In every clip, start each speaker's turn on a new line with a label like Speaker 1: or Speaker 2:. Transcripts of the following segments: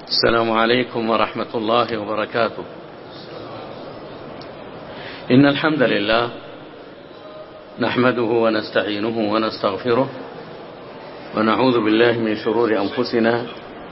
Speaker 1: السلام عليكم ورحمة الله وبركاته. إن الحمد لله نحمده ونستعينه ونستغفره ونعوذ بالله من شرور أنفسنا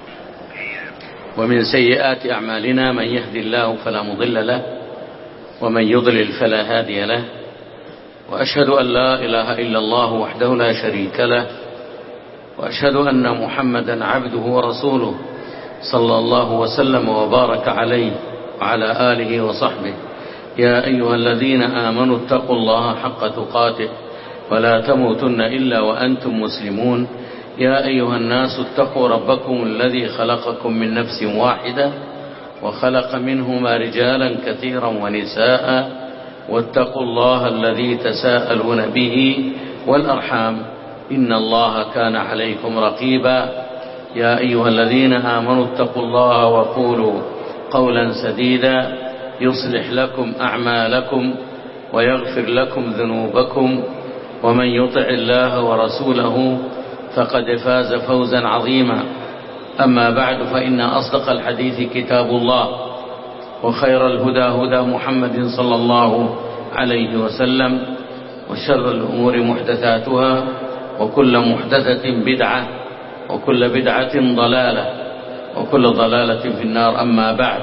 Speaker 1: ومن سيئات أعمالنا، من يهدي الله فلا مضل له ومن يضلل فلا هادي له، وأشهد أن لا إله إلا الله وحده لا شريك له، وأشهد أن محمدا عبده ورسوله صلى الله وسلم وبارك عليه وعلى آله وصحبه. يا أيها الذين آمنوا اتقوا الله حق تقاته ولا تموتن إلا وأنتم مسلمون. يا أيها الناس اتقوا ربكم الذي خلقكم من نفس واحدة وخلق منهما رجالا كثيرا ونساء، واتقوا الله الذي تساءلون به والأرحام إن الله كان عليكم رقيبا. يا أيها الذين آمنوا اتقوا الله وقولوا قولا سديدا يصلح لكم أعمالكم ويغفر لكم ذنوبكم، ومن يطع الله ورسوله فقد فاز فوزا عظيما. أما بعد، فإن أصدق الحديث كتاب الله، وخير الهدى هدى محمد صلى الله عليه وسلم، وشر الأمور محدثاتها، وكل محدثة بدعة، وكل بدعة ضلالة، وكل ضلالة في النار. أما بعد،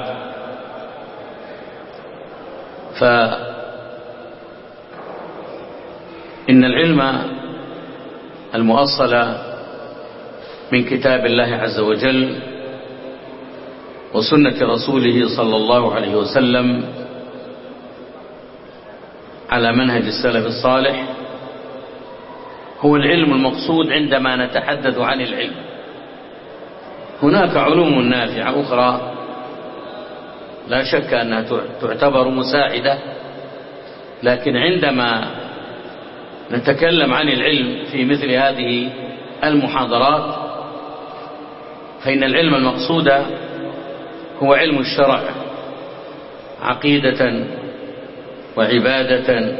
Speaker 1: فإن العلم المؤصل من كتاب الله عز وجل وسنة رسوله صلى الله عليه وسلم على منهج السلف الصالح هو العلم المقصود عندما نتحدث عن العلم. هناك علوم نافعة أخرى لا شك أنها تعتبر مساعدة، لكن عندما نتكلم عن العلم في مثل هذه المحاضرات فإن العلم المقصود هو علم الشرع، عقيدة وعبادة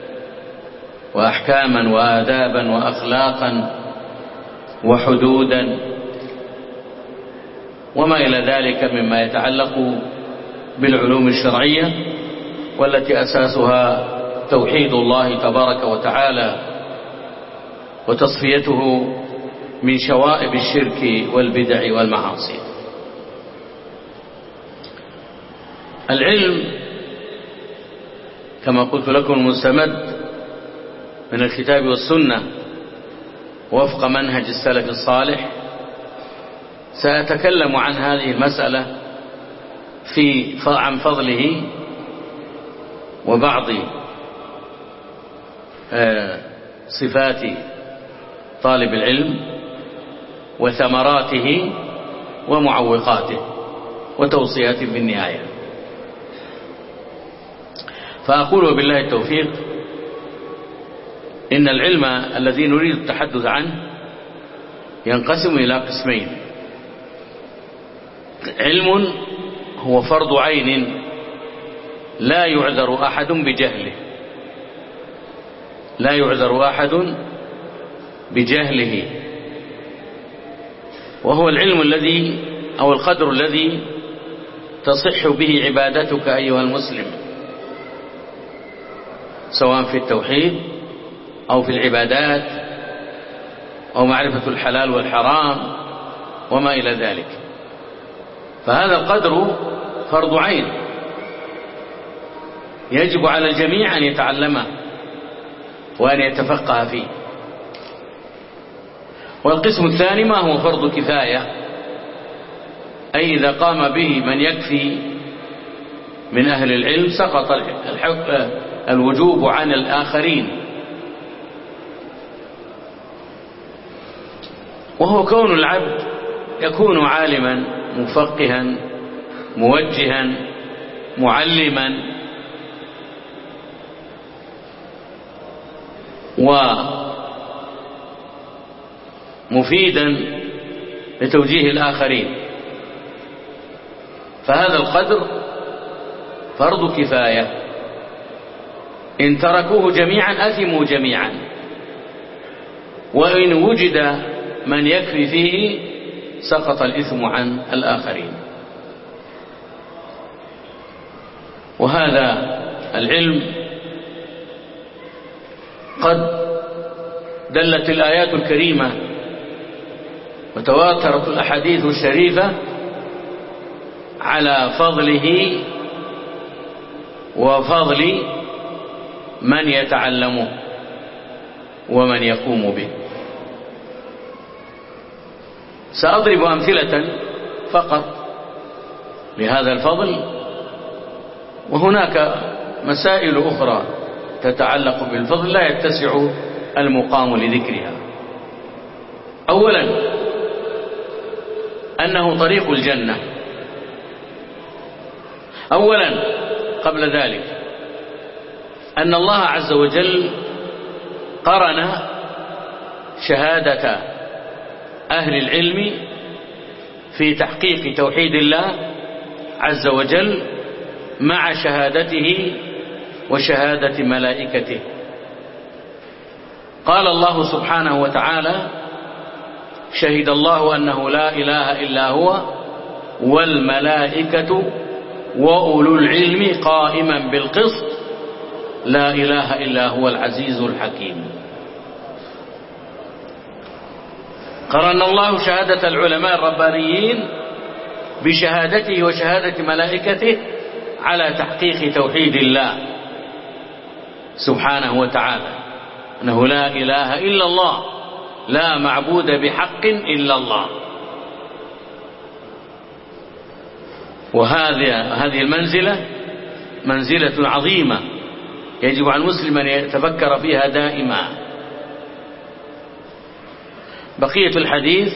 Speaker 1: وأحكاما وآدابا وأخلاقا وحدودا وما إلى ذلك مما يتعلق بالعلوم الشرعية، والتي أساسها توحيد الله تبارك وتعالى وتصفيته من شوائب الشرك والبدع والمعاصي. العلم كما قلت لكم مستمد من الكتاب والسنة وفق منهج السلف الصالح. سأتكلم عن هذه المسألة عن فضله وبعض صفات طالب العلم وثمراته ومعوقاته وتوصياته في النهاية. فأقول بالله التوفيق إن العلم الذي نريد التحدث عنه ينقسم إلى قسمين: علم هو فرض عين لا يعذر أحد بجهله، لا يعذر أحد بجهله، وهو العلم الذي أو القدر الذي تصح به عبادتك أيها المسلم، سواء في التوحيد أو في العبادات أو معرفة الحلال والحرام وما إلى ذلك. فهذا القدر فرض عين يجب على الجميع أن يتعلمه وأن يتفقه فيه. والقسم الثاني ما هو فرض كفاية، أي إذا قام به من يكفي من أهل العلم سقط الوجوب عن الآخرين، وهو كون العبد يكون عالما مفقها موجها معلما ومفيدا لتوجيه الآخرين. فهذا القدر فرض كفاية، إن تركوه جميعا أثموا جميعا، وإن وجد من يكفي فيه سقط الإثم عن الآخرين. وهذا العلم قد دلت الآيات الكريمة وتواترت الأحاديث الشريفة على فضله وفضل من يتعلمه ومن يقوم به. سأضرب أمثلة فقط لهذا الفضل، وهناك مسائل أخرى تتعلق بالفضل لا يتسع المقام لذكرها. أولا أنه طريق الجنة. أولا قبل ذلك أن الله عز وجل قرن شهادة أهل العلم في تحقيق توحيد الله عز وجل مع شهادته وشهادة ملائكته. قال الله سبحانه وتعالى: شهد الله أنه لا إله إلا هو والملائكة وأولو العلم قائما بالقسط لا إله إلا هو العزيز الحكيم. قرن الله شهادة العلماء الربانيين بشهادته وشهادة ملائكته على تحقيق توحيد الله سبحانه وتعالى، أنه لا إله إلا الله، لا معبود بحق إلا الله. وهذه المنزلة منزلة عظيمة يجب على المسلم أن يتفكر فيها دائما. بقية الحديث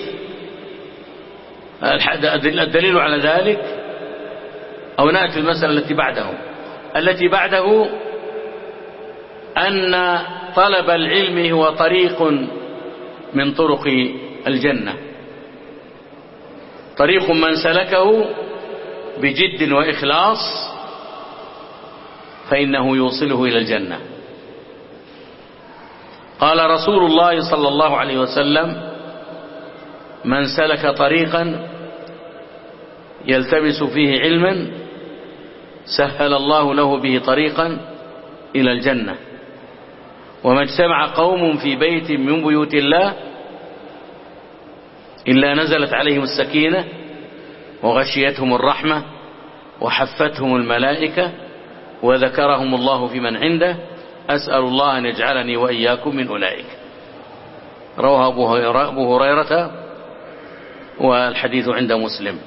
Speaker 1: الدليل على ذلك، أو نأتي المسألة التي بعده أن طلب العلم هو طريق من طرق الجنة، طريق من سلكه بجد وإخلاص فإنه يوصله إلى الجنة. قال رسول الله صلى الله عليه وسلم: من سلك طريقا يلتمس فيه علما سهل الله له به طريقا إلى الجنة. وما اجتمع قوم في بيت من بيوت الله إلا نزلت عليهم السكينة وغشيتهم الرحمة وحفتهم الملائكة وذكرهم الله في من عنده. أسأل الله أن يجعلني وإياكم من أولئك. رواه أبو هريرة والحديث عند مسلم.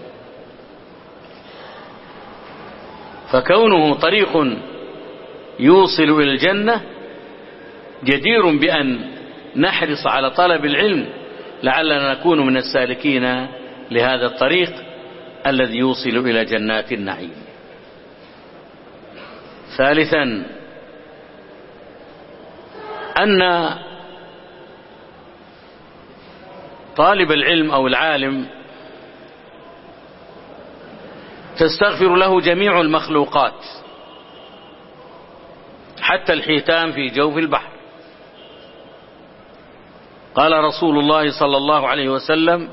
Speaker 1: فكونه طريق يوصل إلى الجنة جدير بأن نحرص على طلب العلم لعلنا نكون من السالكين لهذا الطريق الذي يوصل إلى جنات النعيم. ثالثا أن طالب العلم أو العالم تستغفر له جميع المخلوقات حتى الحيتان في جوف البحر. قال رسول الله صلى الله عليه وسلم: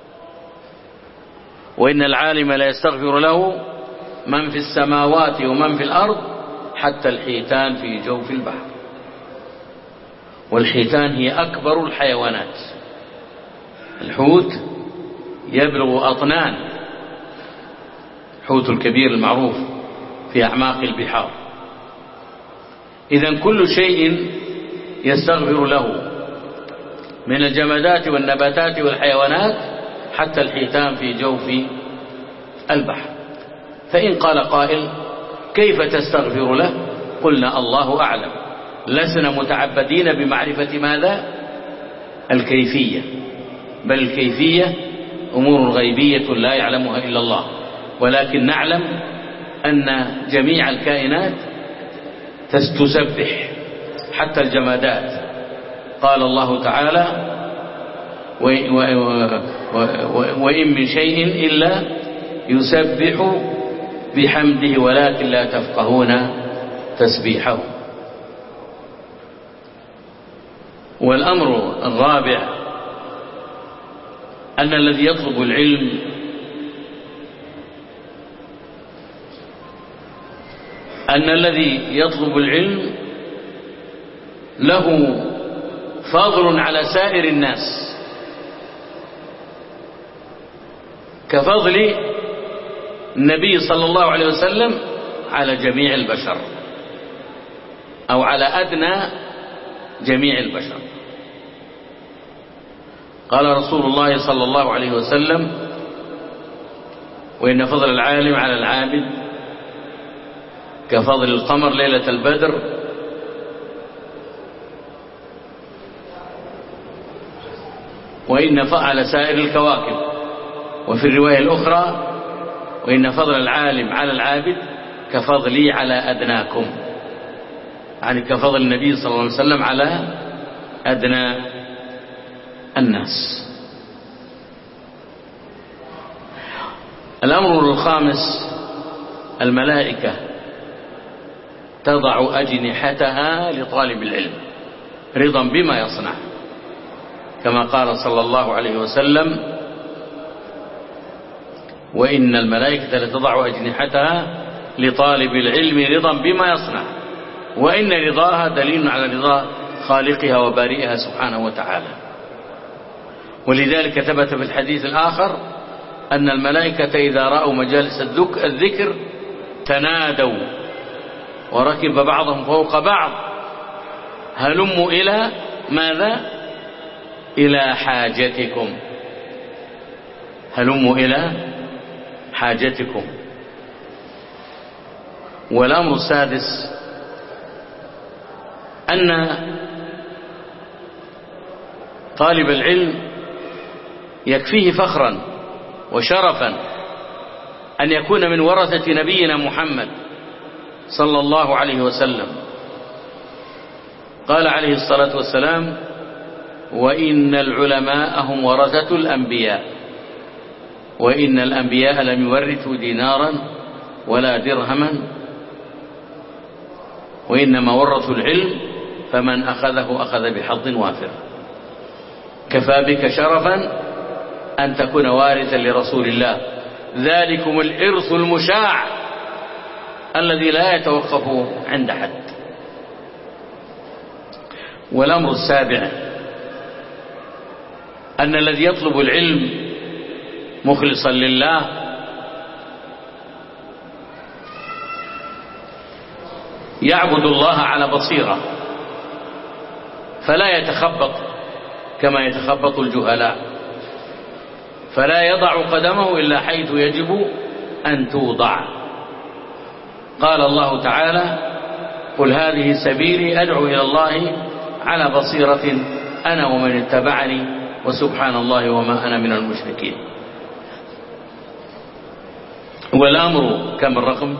Speaker 1: وإن العالم لا يستغفر له من في السماوات ومن في الأرض حتى الحيتان في جوف البحر. والحيتان هي أكبر الحيوانات، الحوت يبلغ أطنان، الحوت الكبير المعروف في أعماق البحار. إذن كل شيء يستغفر له من الجمادات والنباتات والحيوانات حتى الحيتان في جوف البحر. فإن قال قائل: كيف تستغفر له؟ قلنا: الله أعلم، لسنا متعبدين بمعرفة ماذا؟ الكيفية، بل الكيفية أمور غيبية لا يعلمها إلا الله، ولكن نعلم أن جميع الكائنات تسبح حتى الجمادات. قال الله تعالى: وإن من شيء إلا يسبح بحمده ولكن لا تفقهون تسبيحه. والأمر الرابع أن الذي يطلب العلم له فضل على سائر الناس كفضل النبي صلى الله عليه وسلم على جميع البشر أو على أدنى جميع البشر. قال رسول الله صلى الله عليه وسلم: وإن فضل العالم على العابد كفضل القمر ليلة البدر وإن على سائر الكواكب. وفي الرواية الأخرى: وإن فضل العالم على العابد كفضلي على أدناكم، يعني كفضل النبي صلى الله عليه وسلم على أدنى الناس. الأمر الخامس: الملائكة تضع أجنحتها لطالب العلم رضا بما يصنع، كما قال صلى الله عليه وسلم: وإن الملائكة لتضع أجنحتها لطالب العلم رضا بما يصنع، وإن رضاها دليل على رضا خالقها وبارئها سبحانه وتعالى. ولذلك ثبت في الحديث الآخر أن الملائكة إذا رأوا مجالس الذكر تنادوا وركب بعضهم فوق بعض: هلموا إلى ماذا؟ إلى حاجتكم، هلموا إلى حاجتكم. والأمر السادس: أن طالب العلم يكفيه فخرا وشرفا أن يكون من ورثة نبينا محمد صلى الله عليه وسلم. قال عليه الصلاة والسلام: وإن العلماء هم ورثة الأنبياء، وإن الأنبياء لم يورثوا دينارا ولا درهما، وإنما ورثوا العلم، فمن أخذه أخذ بحظ وافر. كفى بك شرفا أن تكون وارثا لرسول الله، ذلكم الإرث المشاع الذي لا يتوقف عند حد. والأمر السابع: أن الذي يطلب العلم مخلصا لله يعبد الله على بصيرة، فلا يتخبط كما يتخبط الجهلاء، فلا يضع قدمه إلا حيث يجب أن توضع. قال الله تعالى: قل هذه سبيلي أدعو إلى الله على بصيرة أنا ومن اتبعني وسبحان الله وما أنا من المشركين. والأمر كم الرقم؟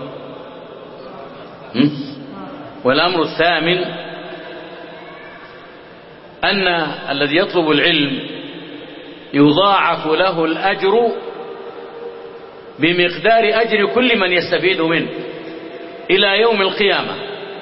Speaker 1: والأمر الثامن: أن الذي يطلب العلم يضاعف له الأجر بمقدار أجر كل من يستفيد منه إلى يوم القيامة.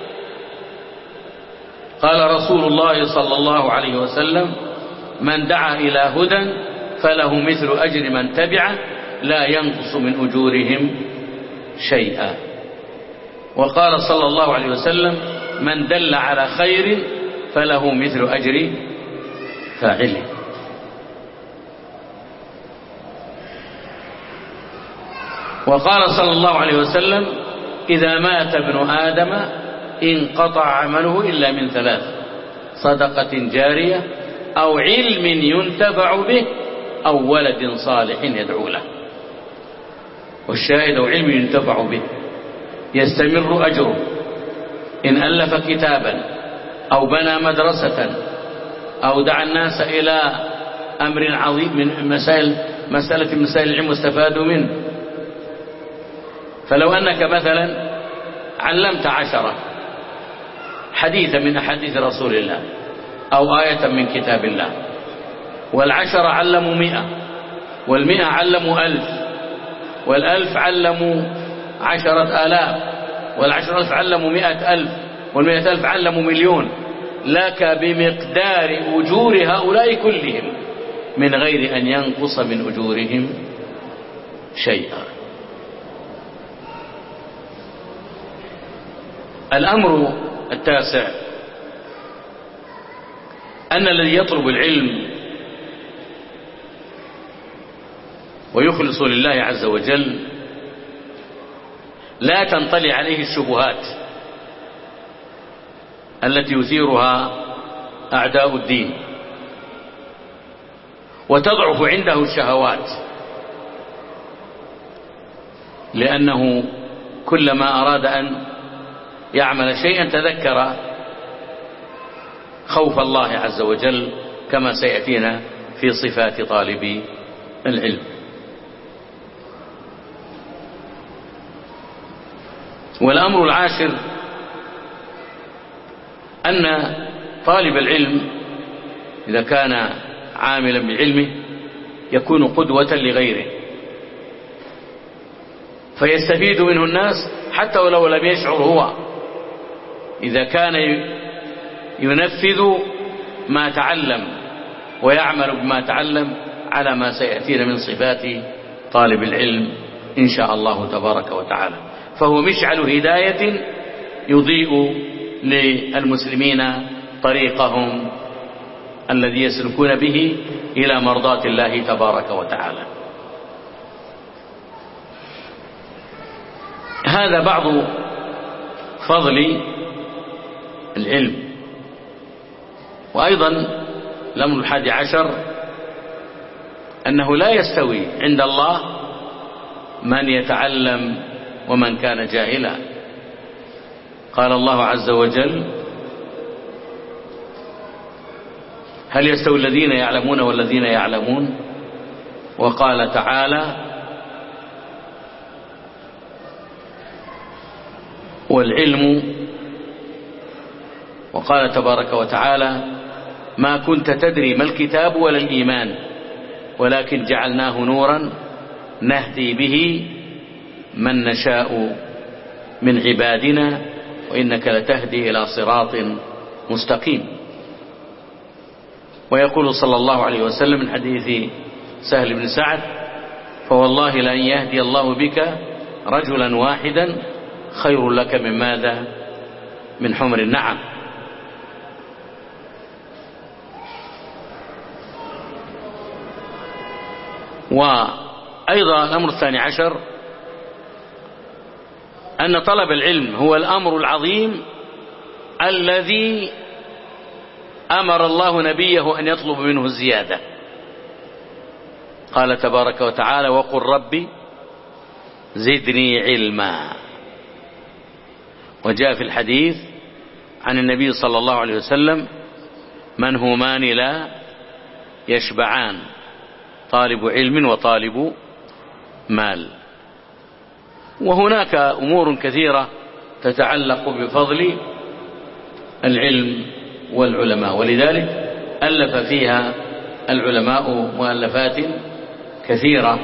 Speaker 1: قال رسول الله صلى الله عليه وسلم: من دعا إلى هدى فله مثل أجر من تبعه لا ينقص من أجورهم شيئا. وقال صلى الله عليه وسلم: من دل على خير فله مثل أجر فاعله. وقال صلى الله عليه وسلم: إذا مات ابن آدم انقطع عمله إلا من ثلاث: صدقة جارية أو علم ينتفع به أو ولد صالح يدعو له. والشاهد: علم ينتفع به يستمر أجره إن ألف كتابا أو بنى مدرسة أو دعا الناس إلى أمر عظيم من مسائل العلم واستفادوا منه. فلو أنك مثلا علمت 10 حديثا من أحاديث رسول الله أو آية من كتاب الله، 10 علموا 100، 100 علموا 1000، 1000 علموا 10,000، 10,000 علموا 100,000، 100,000 علموا 1,000,000، لك بمقدار أجور هؤلاء كلهم من غير أن ينقص من أجورهم شيئا. الأمر التاسع أن الذي يطلب العلم ويخلص لله عز وجل لا تنطلي عليه الشبهات التي يثيرها أعداء الدين، وتضعف عنده الشهوات، لأنه كلما أراد أن يعمل شيئا تذكر خوف الله عز وجل، كما سيأتينا في صفات طالب العلم. والأمر العاشر أن طالب العلم إذا كان عاملا بعلمه يكون قدوة لغيره، فيستفيد منه الناس حتى ولو لم يشعر هو، إذا كان ينفذ ما تعلم ويعمل بما تعلم على ما سيأتينا من صفات طالب العلم إن شاء الله تبارك وتعالى. فهو مشعل هداية يضيء للمسلمين طريقهم الذي يسلكون به إلى مرضاة الله تبارك وتعالى. هذا بعض فضل العلم. وأيضا الأمر 11 أنه لا يستوي عند الله من يتعلم ومن كان جاهلا. قال الله عز وجل: هل يستوي الذين يعلمون والذين يعلمون؟ وقال تعالى: والعلم. وقال تبارك وتعالى: ما كنت تدري ما الكتاب ولا الإيمان ولكن جعلناه نورا نهدي به من نشاء من عبادنا وإنك لتهدي إلى صراط مستقيم. ويقول صلى الله عليه وسلم من حديث سهل بن سعد: فوالله لأن يهدي الله بك رجلا واحدا خير لك من ماذا؟ من حمر النعم. وأيضا الأمر 12 أن طلب العلم هو الأمر العظيم الذي أمر الله نبيه أن يطلب منه الزيادة. قال تبارك وتعالى: وقل ربي زدني علما. وجاء في الحديث عن النبي صلى الله عليه وسلم: منهومان لا يشبعان، طالب علم وطالب مال. وهناك أمور كثيرة تتعلق بفضل العلم والعلماء، ولذلك ألف فيها العلماء مؤلفات كثيرة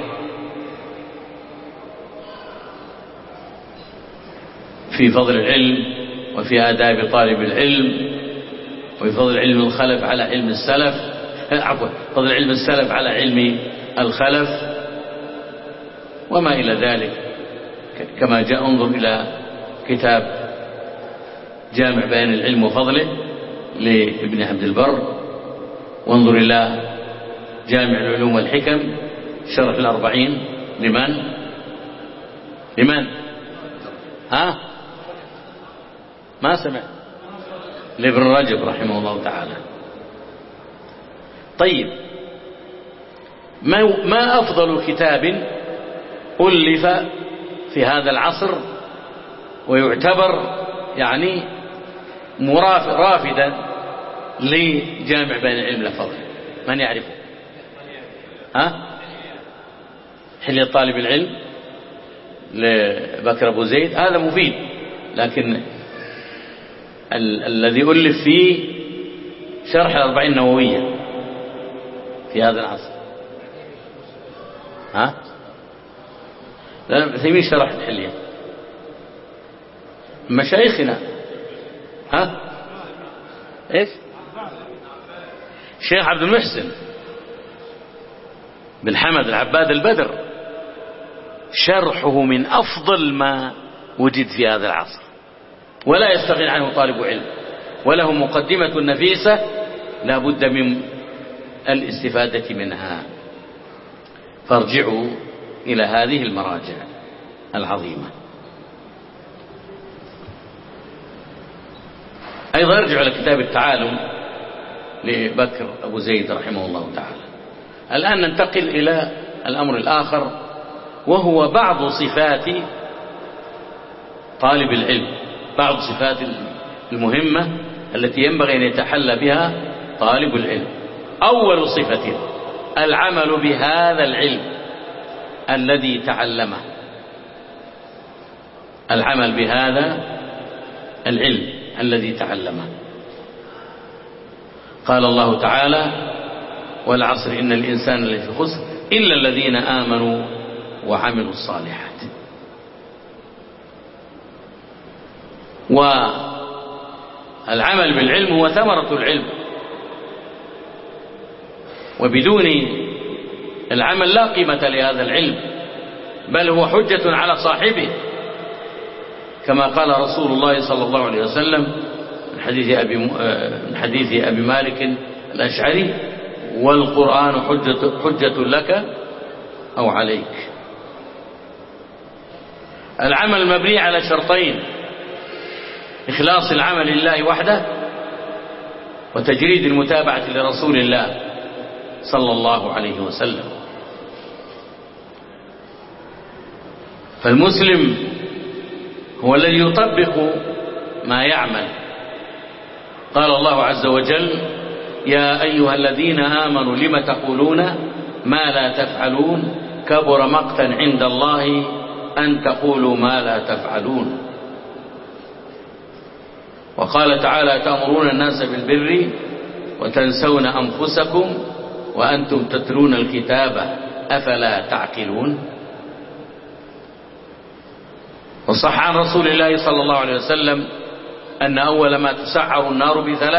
Speaker 1: في فضل العلم وفي آداب طالب العلم وفي فضل علم الخلف على علم السلف، فضل علم السلف على علم الخلف وما إلى ذلك. كما جاء انظر إلى كتاب جامع بيان العلم وفضله لابن عبد البر، وانظر إلى جامع العلوم والحكم شرح الأربعين لمن ما سمع؟ لابن رجب رحمه الله تعالى. طيب، ما أفضل كتاب ألف في هذا العصر ويعتبر يعني رافدا لجامع بين العلم والفضل؟ من يعرفه؟ حلية طالب العلم لبكر أبو زيد، هذا مفيد، لكن الذي ألف فيه شرح الأربعين النووية في هذا العصر. لا، ابن تيمية شرح الحلية. مشايخنا ايش؟ الشيخ عبد المحسن بن حمد العباد البدر شرحه من أفضل ما وجد في هذا العصر، ولا يستغني عنه طالب علم، وله مقدمة نفيسة لا بد من الاستفادة منها. فارجعوا إلى هذه المراجع العظيمة. أيضا ارجعوا إلى كتاب التعالم لبكر أبو زيد رحمه الله تعالى. الآن ننتقل إلى الأمر الآخر، وهو بعض صفات طالب العلم، بعض صفات المهمة التي ينبغي أن يتحلى بها طالب العلم. أول صفة العمل بهذا العلم الذي تعلمه، العمل بهذا العلم الذي تعلمه. قال الله تعالى: والعصر إن الإنسان لفي خسر إلا الذين آمنوا وعملوا الصالحات. والعمل بالعلم هو ثمرة العلم، وبدون العمل لا قيمة لهذا العلم، بل هو حجة على صاحبه، كما قال رسول الله صلى الله عليه وسلم من حديث أبي مالك الأشعري: والقرآن حجة لك أو عليك. العمل مبني على شرطين: إخلاص العمل لله وحده، وتجريد المتابعة لرسول الله صلى الله عليه وسلم. فالمسلم هو الذي يطبق ما يعمل. قال الله عز وجل: يا أيها الذين آمنوا لم تقولون ما لا تفعلون كبر مقتا عند الله أن تقولوا ما لا تفعلون. وقال تعالى: تأمرون الناس بالبر وتنسون أنفسكم وأنتم تتلون الكتاب أفلا تعقلون. وصح عن رسول الله صلى الله عليه وسلم أن أول ما تسعر النار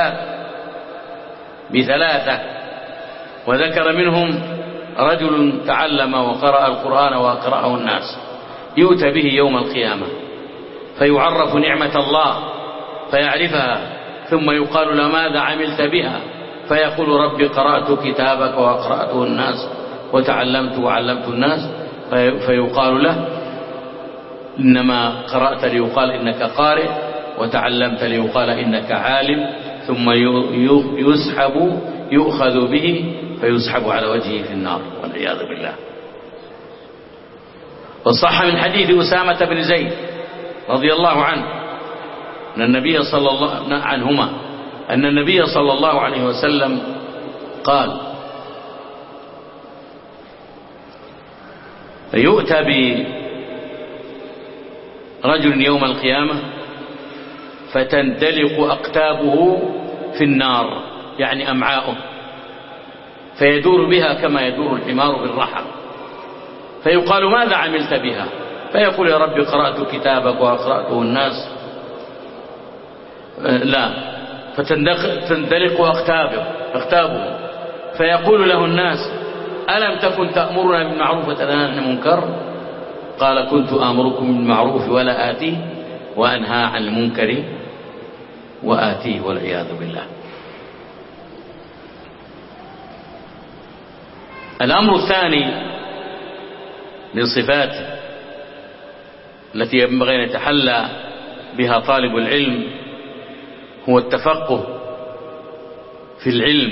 Speaker 1: بثلاثة، وذكر منهم رجل تعلم وقرأ القرآن وأقرأه الناس، يؤتى به يوم القيامة فيعرف نعمة الله فيعرفها، ثم يقال له: ماذا عملت بها؟ فيقول: ربي قرأت كتابك وأقرأته الناس وتعلمت وعلمت الناس. فيقال له: إنما قرأت ليقال إنك قارئ، وتعلمت ليقال إنك عالم. ثم يؤخذ به فيسحب على وجهه في النار والعياذ بالله. وصح من حديث أسامة بن زيد رضي الله عنه أن النبي صلى الله عليه وسلم قال: يؤتى برجل يوم القيامة فتندلق أقتابه في النار، يعني أمعاؤه، فيدور بها كما يدور الحمار بالرحى. فيقال: ماذا عملت بها؟ فيقول: يا ربي قرأت كتابك وأقرأته الناس. لا، فتندلق أقتابه فيقول له الناس: ألم تكن تأمرنا بالمعروف وتنهانا عن المنكر؟ قال: كنت آمركم بالمعروف ولا آتيه، وأنهى عن المنكر وآتيه، والعياذ بالله. الأمر الثاني من صفات التي ينبغي أن يتحلى بها طالب العلم هو التفقه في العلم،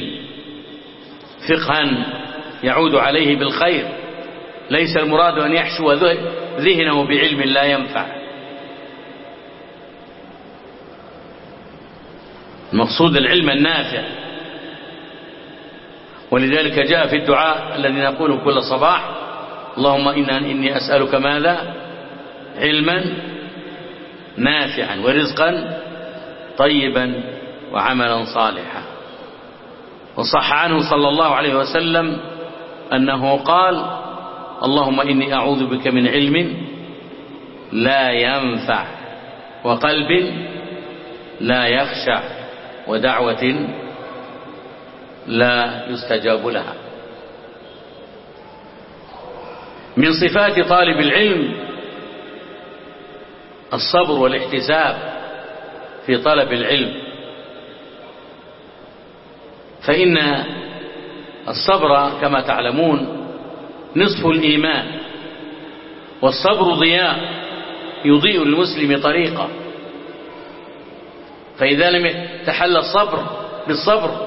Speaker 1: فقها يعود عليه بالخير. ليس المراد أن يحشو ذهنه بعلم لا ينفع، المقصود العلم النافع. ولذلك جاء في الدعاء الذي نقوله كل صباح: اللهم إني أسألك ماذا؟ علما نافعا ورزقا طيبا وعملا صالحا. وصح عنه صلى الله عليه وسلم أنه قال: اللهم إني أعوذ بك من علم لا ينفع وقلب لا يخشع ودعوة لا يستجاب لها. من صفات طالب العلم الصبر والاحتساب في طلب العلم، فإن الصبر كما تعلمون نصف الإيمان، والصبر ضياء يضيء المسلم طريقه، فإذا لم يتحلى الصبر بالصبر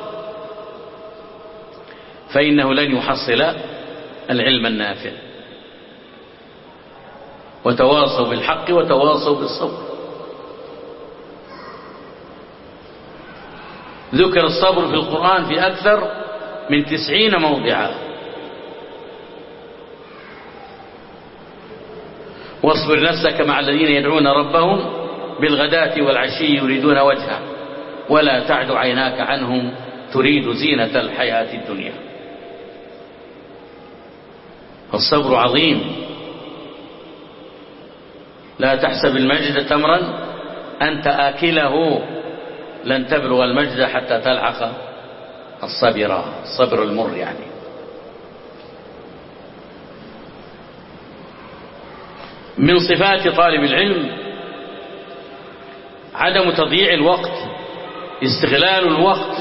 Speaker 1: فإنه لن يحصل العلم النافع. وتواصوا بالحق وتواصوا بالصبر. ذكر الصبر في القرآن في أكثر من 90 موضعا. واصبر نفسك مع الذين يدعون ربهم بالغداة والعشي يريدون وجهه ولا تعد عيناك عنهم تريد زينة الحياة الدنيا. الصبر عظيم. لا تحسب المجد تمرا أنت آكله، لن تبلغ المجد حتى تلحق الصبر المر يعني. من صفات طالب العلم عدم تضييع الوقت، استغلال الوقت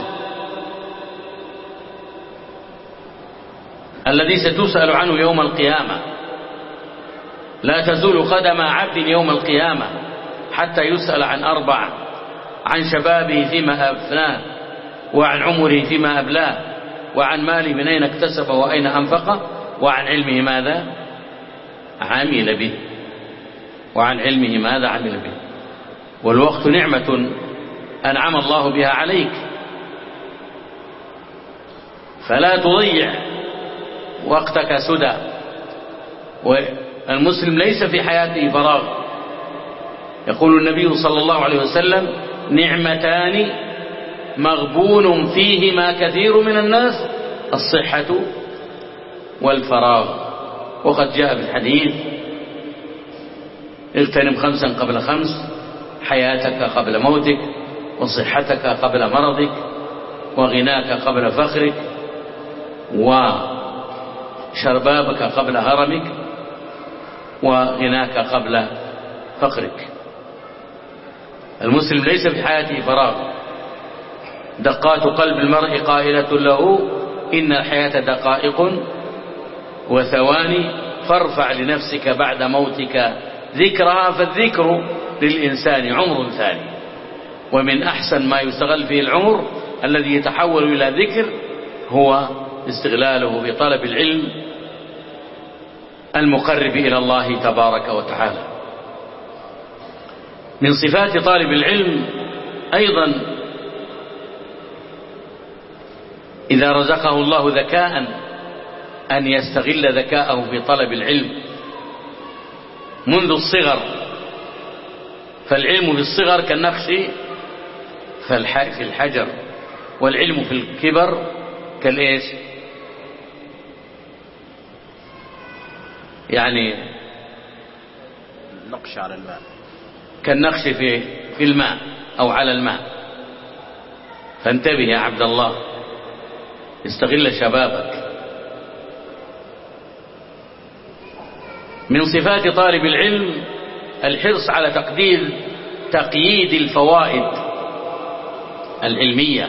Speaker 1: الذي ستسأل عنه يوم القيامة. لا تزول قدم عبد يوم القيامة حتى يسأل عن 4: عن شبابه فيما أفناه، وعن عمره فيما أبلاه، وعن ماله من أين اكتسبه وأين أنفقه، وعن علمه ماذا عمل به، وعن علمه ماذا عمل به. والوقت نعمة أنعم الله بها عليك، فلا تضيع وقتك سدى. والمسلم ليس في حياته فراغ. يقول النبي صلى الله عليه وسلم: نعمتان مغبون فيهما كثير من الناس، الصحة والفراغ. وقد جاء في الحديث: اغتنم 5 قبل 5، حياتك قبل موتك، وصحتك قبل مرضك، وغناك قبل فخرك، وشربابك قبل هرمك، وغناك قبل فقرك. المسلم ليس في حياته فراغ. دقات قلب المرء قائلة له: إن الحياة دقائق وثواني، فارفع لنفسك بعد موتك ذكرها، فالذكر للإنسان عمر ثاني. ومن أحسن ما يستغل فيه العمر الذي يتحول إلى ذكر هو استغلاله بطلب العلم المقرب إلى الله تبارك وتعالى. من صفات طالب العلم أيضا إذا رزقه الله ذكاء أن يستغل ذكاءه في طلب العلم منذ الصغر. فالعلم في الصغر كالنقش في الحجر، والعلم في الكبر كالإيش؟ يعني
Speaker 2: النقش على الماء،
Speaker 1: كالنقش في الماء أو على الماء. فانتبه يا عبد الله، استغل شبابك. من صفات طالب العلم الحرص على تقييد الفوائد العلمية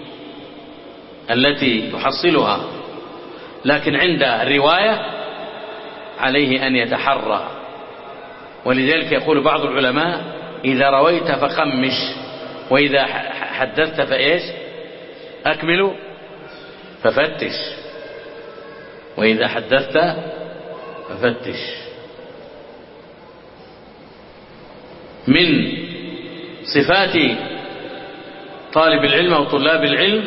Speaker 1: التي يحصلها، لكن عند الرواية عليه أن يتحرى. ولذلك يقول بعض العلماء: إذا رويت فخمش، وإذا حدثت فإيش؟ أكمل ففتش، وإذا حدثت ففتش. من صفات طالب العلم أو طلاب العلم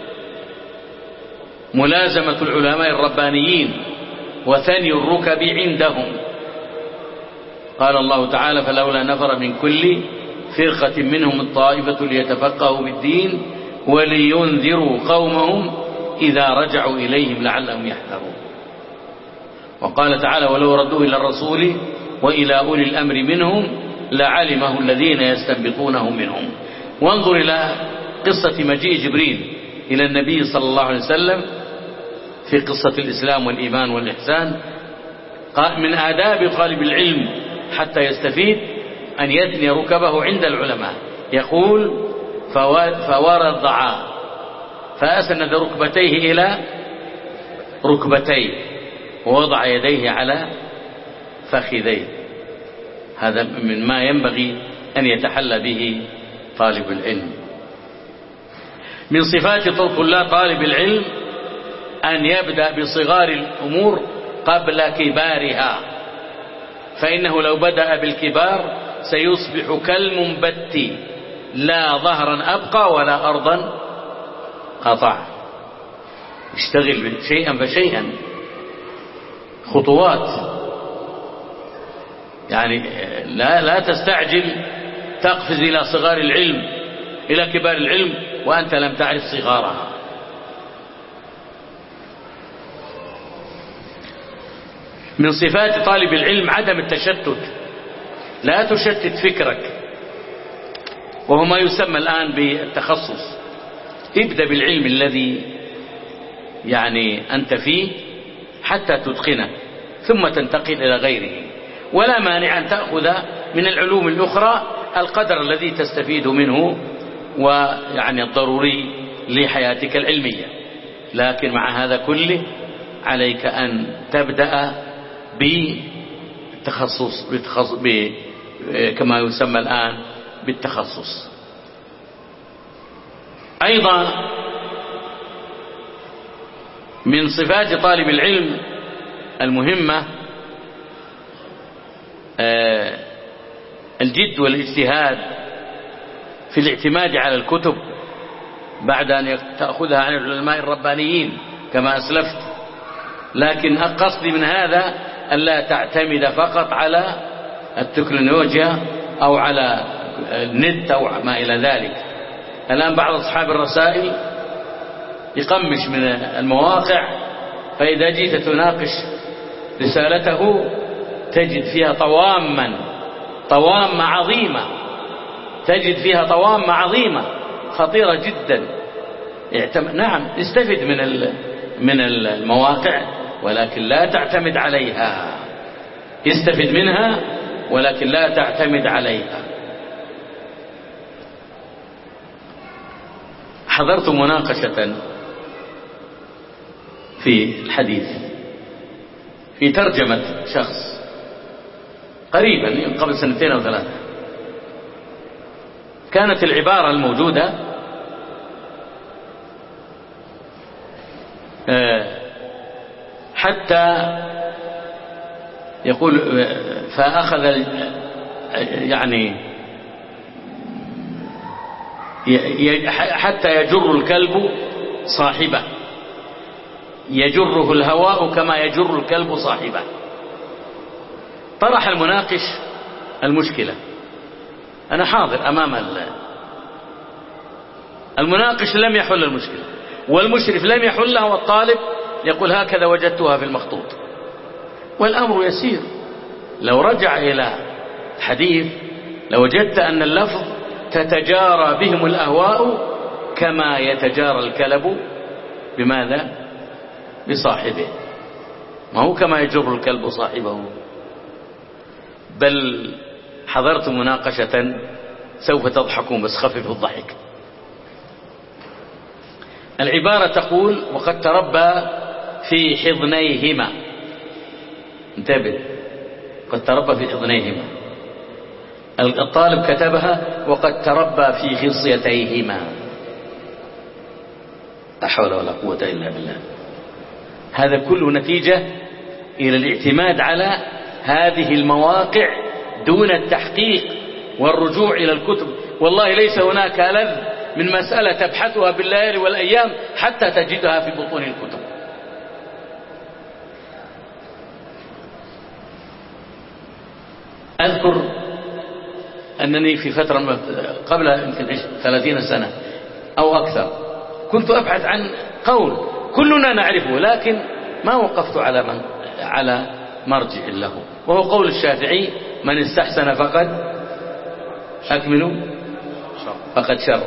Speaker 1: ملازمة العلماء الربانيين وثني الركب عندهم. قال الله تعالى: فلولا نفر من كل فرقة منهم الطائفة ليتفقهوا بالدين ولينذروا قومهم إذا رجعوا إليهم لعلهم يحذرون. وقال تعالى: ولو ردوه إلى الرسول وإلى أولي الأمر منهم لعلمه الذين يستنبطونه منهم. وانظر إلى قصة مجيء جبريل إلى النبي صلى الله عليه وسلم في قصة الإسلام والإيمان والإحسان، من آداب طالب العلم حتى يستفيد أن يثني ركبه عند العلماء. يقول فورضع فأسند ركبتيه إلى ركبتيه ووضع يديه على فخذيه. هذا مما ينبغي أن يتحلى به طالب العلم. من صفات طالب العلم أن يبدأ بصغار الأمور قبل كبارها، فإنه لو بدأ بالكبار سيصبح كالمنبت لا ظهرا أبقى ولا أرضا قطع. اشتغل شيئا فشيئا، خطوات، يعني لا تستعجل تقفز إلى صغار العلم إلى كبار العلم وأنت لم تعرف صغارها. من صفات طالب العلم عدم التشتت، لا تشتت فكرك، وهو ما يسمى الآن بالتخصص. ابدأ بالعلم الذي يعني أنت فيه حتى تتقنه ثم تنتقل إلى غيره، ولا مانع أن تأخذ من العلوم الأخرى القدر الذي تستفيد منه ويعني الضروري لحياتك العلمية، لكن مع هذا كله عليك أن تبدأ بالتخصص كما يسمى الآن بالتخصص. أيضا من صفات طالب العلم المهمة الجد والاجتهاد في الاعتماد على الكتب بعد أن تأخذها عن العلماء الربانيين كما أسلفت، لكن قصدي من هذا ألا تعتمد فقط على التكنولوجيا أو على النت أو ما إلى ذلك. الآن بعض أصحاب الرسائل يقمش من المواقع، فإذا جيت تناقش رسالته تجد فيها طوامة عظيمة، تجد فيها طوامة عظيمة خطيرة جدا. نعم استفد من المواقع ولكن لا تعتمد عليها، استفد منها ولكن لا تعتمد عليها. حضرت مناقشة في الحديث في ترجمة شخص قريبا قبل 2 أو 3. كانت العبارة الموجودة حتى يقول فأخذ يعني حتى يجر الكلب صاحبه، يجره الهواء كما يجر الكلب صاحبه. طرح المناقش المشكلة، أنا حاضر أمام المناقش لم يحل المشكلة، والمشرف لم يحلها، والطالب يقول هكذا وجدتها في المخطوط. والأمر يسير، لو رجع إلى الحديث لوجدت أن اللفظ تتجارى بهم الأهواء كما يتجارى الكلب بماذا؟ بصاحبه، ما هو كما يجر الكلب صاحبه. بل حضرت مناقشة سوف تضحكون بس خففوا الضحك. العبارة تقول وقد تربى في حضنيهما، انتبه، قد تربى في حضنيهما. الطالب كتبها وقد تربى في خصيتيهما. لا حول ولا قوة إلا بالله. هذا كله نتيجة إلى الاعتماد على هذه المواقع دون التحقيق والرجوع إلى الكتب. والله ليس هناك ألذ من مسألة تبحثها بالليالي والأيام حتى تجدها في بطون الكتب. أذكر أنني في فترة قبل يمكن 30 سنة أو أكثر كنت أبحث عن قول كلنا نعرفه، لكن ما وقفت على مرجع له، وهو قول الشافعي من استحسن فقد أكملوا فقد شر.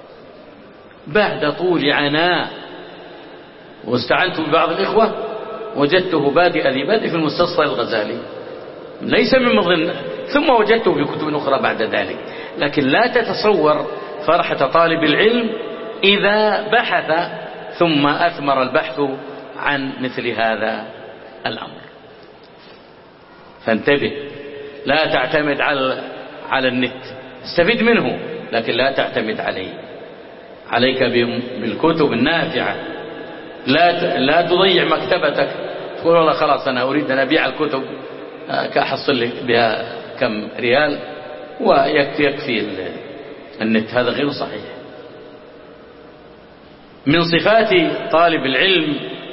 Speaker 1: بعد طول عناء واستعنت ببعض الإخوة وجدته بادئ ذي بادئ في المستصفى الغزالي ليس من مظن، ثم وجدته في كتب أخرى بعد ذلك. لكن لا تتصور فرحة طالب العلم إذا بحث ثم أثمر البحث عن مثل هذا الأمر. فانتبه، لا تعتمد على النت، استفيد منه لكن لا تعتمد عليه. عليك بالكتب النافعة، لا تضيع مكتبتك تقول والله خلاص أنا أريد أن أبيع الكتب كأحصل لك بها كم ريال ويكفي النت. هذا غير صحيح. من صفات طالب العلم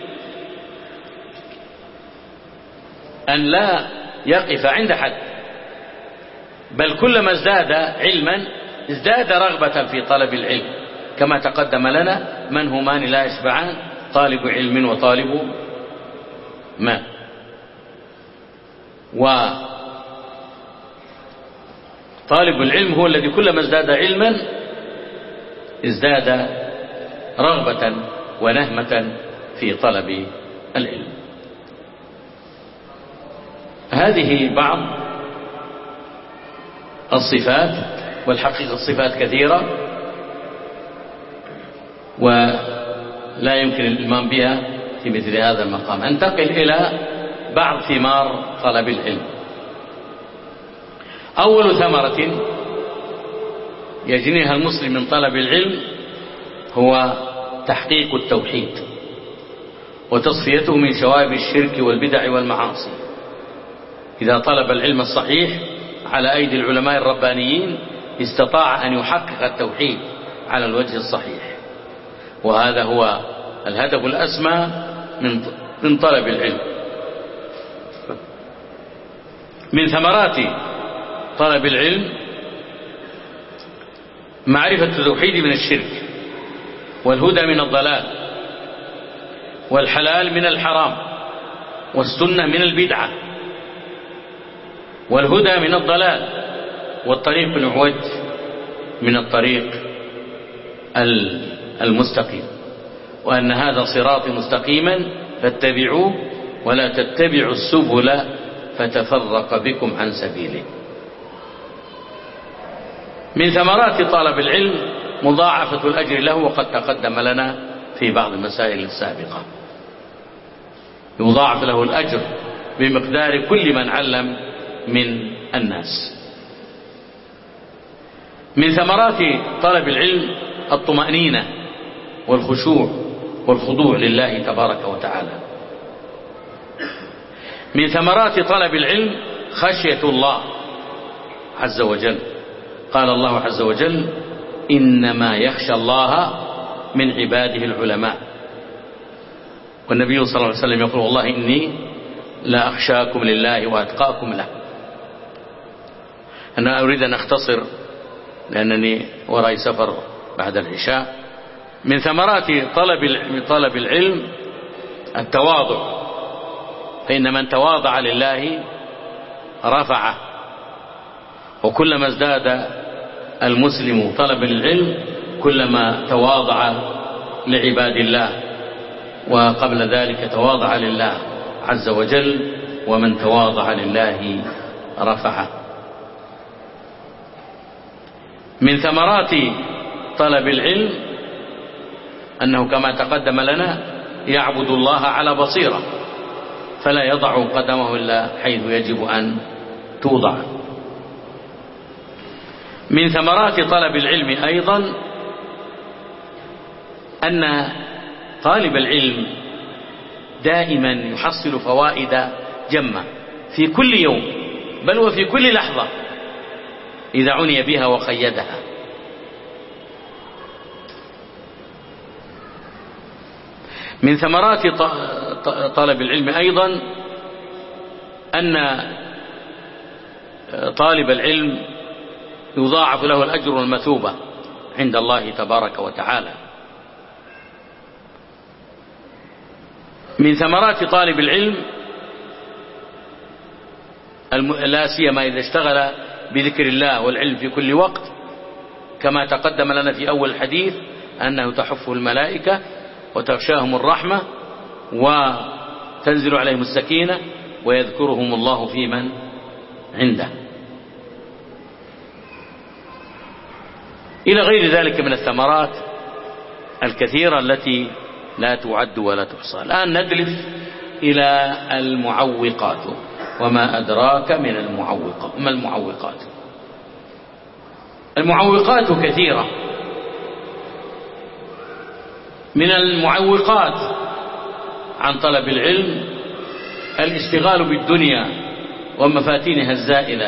Speaker 1: أن لا يقف عند حد، بل كلما ازداد علما ازداد رغبة في طلب العلم، كما تقدم لنا من همان لا يشبعان، طالب علم وطالب ماء. وطالب العلم هو الذي كلما ازداد علما ازداد رغبة ونهمة في طلب العلم. هذه بعض الصفات، والحقيقة الصفات كثيرة ولا يمكن الإلمام بها في مثل هذا المقام. أنتقل إلى بعض ثمار طلب العلم. أول ثمرة يجنيها المسلم من طلب العلم هو تحقيق التوحيد وتصفيته من شوائب الشرك والبدع والمعاصي. إذا طلب العلم الصحيح على أيدي العلماء الربانيين استطاع أن يحقق التوحيد على الوجه الصحيح، وهذا هو الهدف الأسمى من طلب العلم. من ثمرات طلب العلم معرفة التوحيد من الشرك، والهدى من الضلال، والحلال من الحرام، والسنة من البدعة، والهدى من الضلال، والطريق العوج من الطريق المستقيم، وأن هذا صراطي مستقيما فاتبعوه ولا تتبعوا السبل فتفرق بكم عن سبيله. من ثمرات طلب العلم مضاعفة الأجر له، وقد تقدم لنا في بعض المسائل السابقة. يضاعف له الأجر بمقدار كل من علم من الناس. من ثمرات طلب العلم الطمأنينة والخشوع والخضوع لله تبارك وتعالى. من ثمرات طلب العلم خشية الله عز وجل. قال الله عز وجل: إنما يخشى الله من عباده العلماء. والنبي صلى الله عليه وسلم يقول: والله إني لا أخشاكم لله وأتقاكم له. أنا أريد أن أختصر لأنني وراي سفر بعد العشاء. من ثمرات طلب العلم التواضع، فإن من تواضع لله رفعه، وكلما ازداد المسلم طلبا للعلم كلما تواضع لعباد الله، وقبل ذلك تواضع لله عز وجل، ومن تواضع لله رفعه. من ثمرات طلب العلم أنه كما تقدم لنا يعبد الله على بصيرة، فلا يضع قدمه إلا حيث يجب أن توضع. من ثمرات طلب العلم أيضا أن طالب العلم دائما يحصل فوائد جمة في كل يوم، بل وفي كل لحظة إذا عني بها وقيدها. من ثمرات طلب العلم أيضا أن طالب العلم يضاعف له الأجر والمثوبة عند الله تبارك وتعالى. من ثمرات طالب العلم لا سيما إذا اشتغل بذكر الله والعلم في كل وقت، كما تقدم لنا في أول الحديث أنه تحفه الملائكة وتغشاهم الرحمة تنزل عليهم السكينة ويذكرهم الله في من عنده، إلى غير ذلك من الثمرات الكثيرة التي لا تعد ولا تحصى. الآن ندلف إلى المعوقات. وما أدراك من المعوقات. ما المعوقات؟ المعوقات كثيرة. من المعوقات عن طلب العلم الاشتغال بالدنيا ومفاتينها الزائلة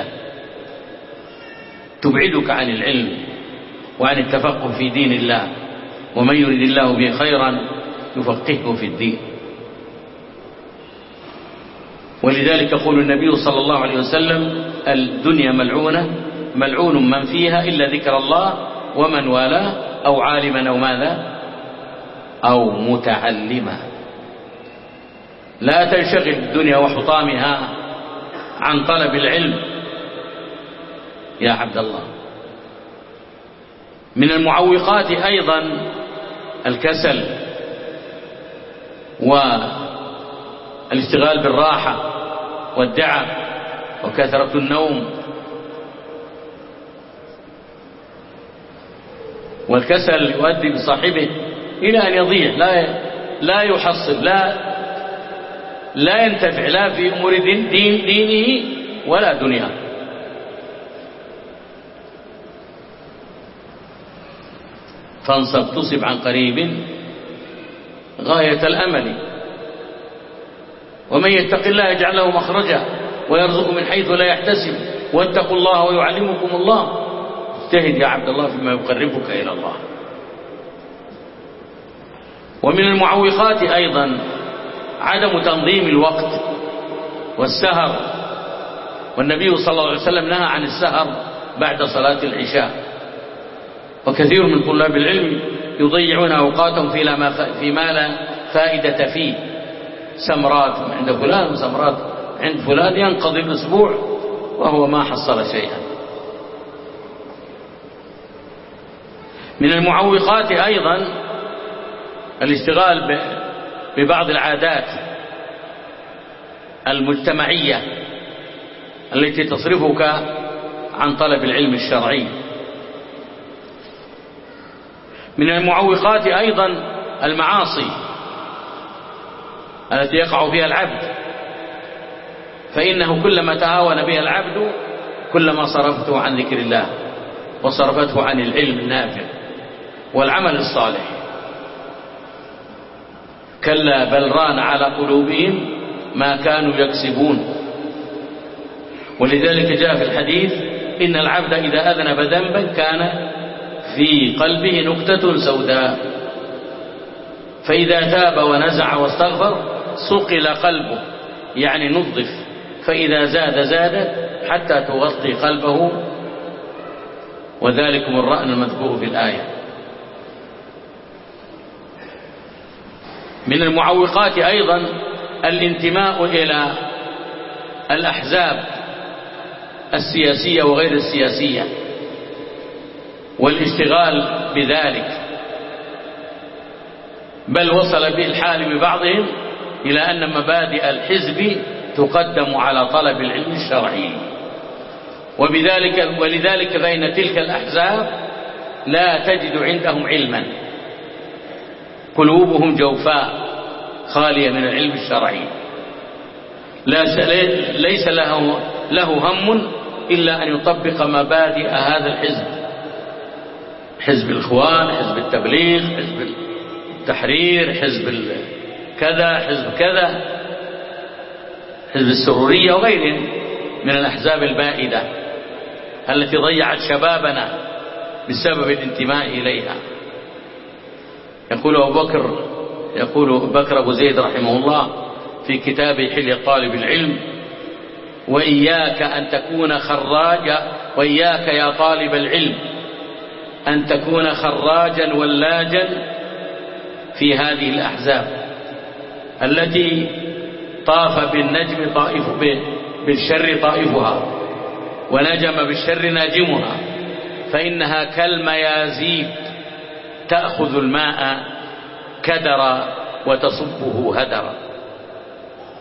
Speaker 1: تبعدك عن العلم وعن التفقه في دين الله، ومن يريد الله به خيرا يفقهه في الدين. ولذلك يقول النبي صلى الله عليه وسلم: الدنيا ملعونة، ملعون من فيها إلا ذكر الله ومن والاه أو عالما أو ماذا أو متعلما. لا تنشغل الدنيا وحطامها عن طلب العلم يا عبد الله. من المعوقات أيضا الكسل والاشتغال بالراحة والدعة وكثرة النوم. والكسل يؤدي بصاحبه إلى أن يضيع، لا يحصل، لا ينتفع لا في أمور دينه ولا دنياه. فانصب تصب عن قريب غاية الأمل، ومن يتق الله يجعل له مخرجا ويرزق من حيث لا يحتسب واتقوا الله ويعلمكم الله. اجتهد يا عبد الله فيما يقربك إلى الله. ومن المعوقات أيضا عدم تنظيم الوقت والسهر، والنبي صلى الله عليه وسلم نهى عن السهر بعد صلاة العشاء، وكثير من طلاب العلم يضيعون أوقاتهم فيما لا فائدة فيه. سمرات عند فلان وسمرات عند فلان، ينقضي الأسبوع وهو ما حصل شيئا. من المعوقات أيضا الاشتغال ببعض العادات المجتمعية التي تصرفك عن طلب العلم الشرعي. من المعوقات أيضا المعاصي التي يقع فيها العبد، فإنه كلما تهاون بها العبد كلما صرفته عن ذكر الله وصرفته عن العلم النافع والعمل الصالح. كلا بل ران على قلوبهم ما كانوا يكسبون. ولذلك جاء في الحديث: إن العبد إذا أذنب ذنبا كان في قلبه نكتة سوداء، فإذا تاب ونزع واستغفر صقل قلبه، يعني نظف، فإذا زاد حتى تغطي قلبه، وذلكم الرأن المذكور في الآية. من المعوقات أيضا الانتماء إلى الأحزاب السياسية وغير السياسية والاشتغال بذلك، بل وصل به الحال ببعضهم إلى أن مبادئ الحزب تقدم على طلب العلم الشرعي. ولذلك فإن تلك الأحزاب لا تجد عندهم علما، قلوبهم جوفاء خالية من العلم الشرعي، ليس له هم إلا أن يطبق مبادئ هذا الحزب، حزب الإخوان، حزب التبليغ، حزب التحرير، حزب كذا، حزب كذا، حزب السرورية وغيرهم من الأحزاب البائدة التي ضيعت شبابنا بسبب الانتماء إليها. يقول بكر أبو زيد رحمه الله في كتابه حلية طالب العلم: وإياك أن تكون خراجا، وإياك يا طالب العلم أن تكون خراجا ولاجا في هذه الأحزاب التي طاف بالنجم بالشر طائفها ونجم بالشر ناجمها، فإنها كالميازيد تأخذ الماء كدرا وتصبه هدرا.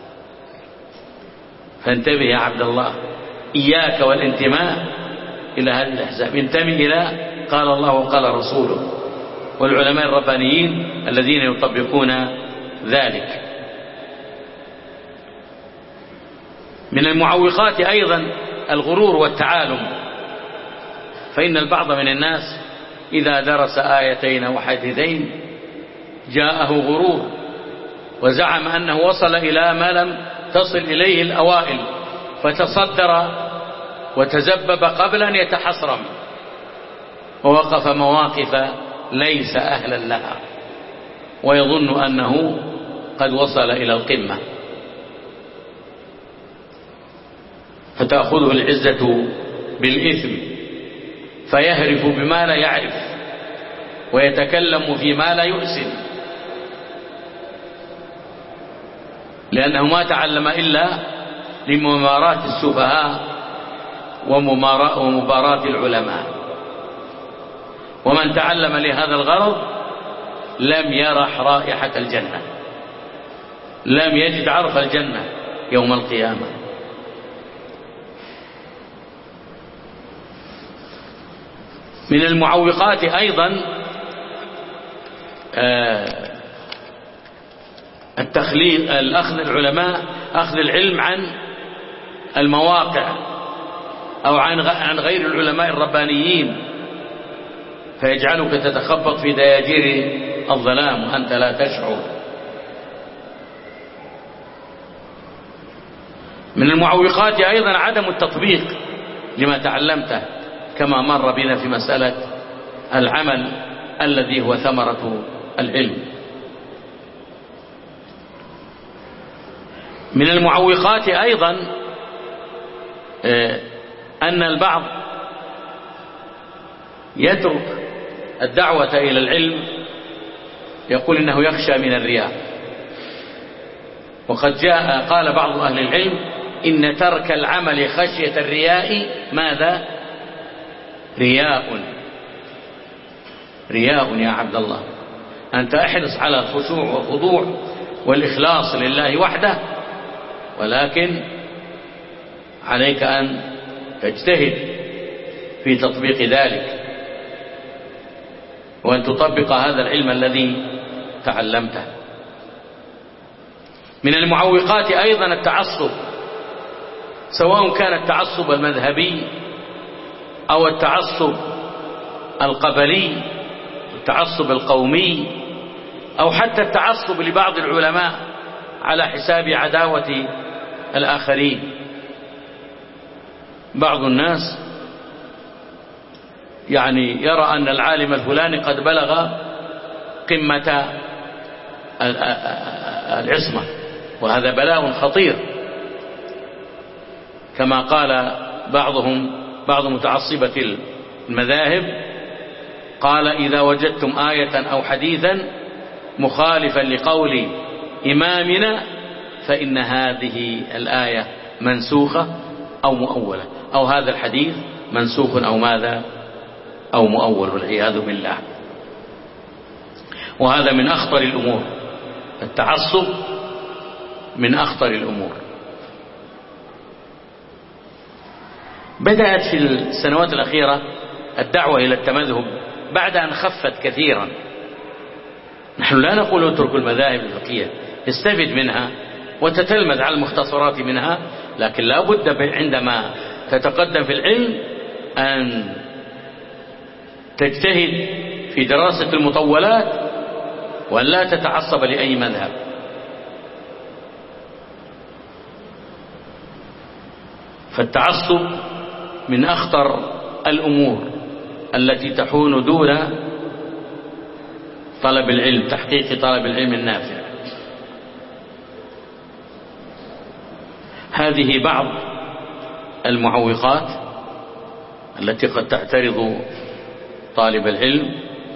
Speaker 1: فانتبه يا عبد الله، إياك والانتماء إلى هذه الأحزاب، انتمي إلى قال الله وقال رسوله والعلماء الربانيين الذين يطبقون ذلك. من المعوقات أيضا الغرور والتعالم، فإن البعض من الناس إذا درس آيتين أو حديثين جاءه غرور وزعم أنه وصل إلى ما لم تصل إليه الأوائل، فتصدر وتزبب قبل أن يتحصرم، ووقف مواقف ليس أهلا لها، ويظن أنه قد وصل إلى القمة، فتأخذه العزة بالإثم، فيهرف بما لا يعرف ويتكلم فيما لا يحسن، لأنه ما تعلم إلا لمماراة السفهاء ومباراة العلماء. ومن تعلم لهذا الغرض لم يرح رائحة الجنة، لم يجد عرف الجنة يوم القيامة. من المعوقات أيضا التخليل، الأخذ العلماء أخذ العلم عن المواقع أو عن غير العلماء الربانيين، فيجعلك تتخبط في دياجير الظلام وأنت لا تشعر. من المعوقات أيضا عدم التطبيق لما تعلمته، كما مر بنا في مسألة العمل الذي هو ثمرة العلم. من المعوقات أيضا أن البعض يترك الدعوة إلى العلم، يقول إنه يخشى من الرياء. وقد قال بعض أهل العلم إن ترك العمل خشية الرياء ماذا؟ رياء يا عبد الله. أنت احرص على الخشوع والخضوع والإخلاص لله وحده، ولكن عليك أن تجتهد في تطبيق ذلك، وأن تطبق هذا العلم الذي تعلمته. من المعوقات أيضا التعصب، سواء كان التعصب المذهبي أو التعصب القبلي، التعصب القومي، أو حتى التعصب لبعض العلماء على حساب عداوة الآخرين. بعض الناس يعني يرى أن العالم الفلاني قد بلغ قمة العصمة، وهذا بلاء خطير، كما قال بعض متعصبة المذاهب، قال إذا وجدتم آية أو حديثا مخالفا لقول إمامنا فإن هذه الآية منسوخة أو مؤولة، أو هذا الحديث منسوخ أو ماذا أو مؤول، والعياذ بالله. وهذا من أخطر الأمور، التعصب من أخطر الأمور. بدأت في السنوات الأخيرة الدعوة إلى التمذهب بعد أن خفت كثيرا. نحن لا نقول اترك المذاهب الفقهية، استفد منها وتتلمذ على المختصرات منها، لكن لا بد عندما تتقدم في العلم أن تجتهد في دراسة المطولات وأن لا تتعصب لأي مذهب. فالتعصب من أخطر الأمور التي تحول دون طلب العلم، تحقيق طلب العلم النافع. هذه بعض المعوقات التي قد تعترض طالب العلم،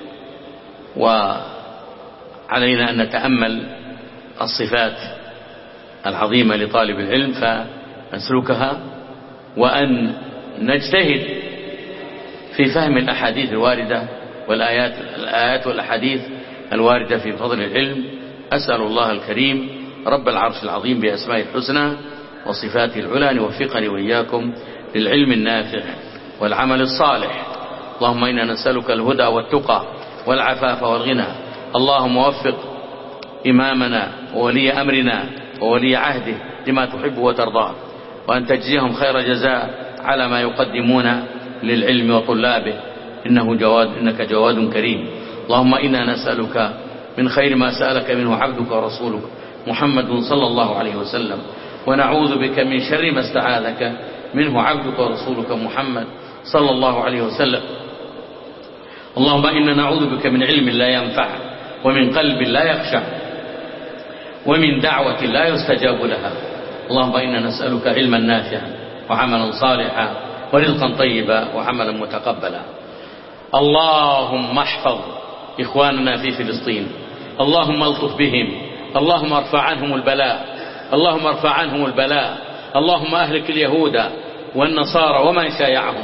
Speaker 1: وعلينا أن نتأمل الصفات العظيمة لطالب العلم فنسلكها، وأن نجتهد في فهم الأحاديث الواردة والآيات والأحاديث الواردة في فضل العلم. أسأل الله الكريم رب العرش العظيم بأسمائه الحسنى وصفاته العلى أن يوفقني وإياكم للعلم النافع والعمل الصالح. اللهم إنا نسألك الهدى والتقى والعفاف والغنى. اللهم وفق إمامنا وولي أمرنا وولي عهده لما تحب وترضاه، وأن تجزيهم خير جزاء على ما يقدمون للعلم وطلابه، إنك جواد كريم. اللهم إنا نسألك من خير ما سألك منه عبدك ورسولك محمد صلى الله عليه وسلم، ونعوذ بك من شر ما استعاذك منه عبدك ورسولك محمد صلى الله عليه وسلم. اللهم إنا نعوذ بك من علم لا ينفع، ومن قلب لا يخشع، ومن دعوة لا يستجاب لها. اللهم إنا نسألك علما نافعا وعملا صالحا ورزقا طيبا وعملا متقبلا. اللهم احفظ إخواننا في فلسطين، اللهم الطف بهم، اللهم ارفع عنهم البلاء، اللهم ارفع عنهم البلاء، اللهم أهلك اليهود والنصارى ومن شايعهم.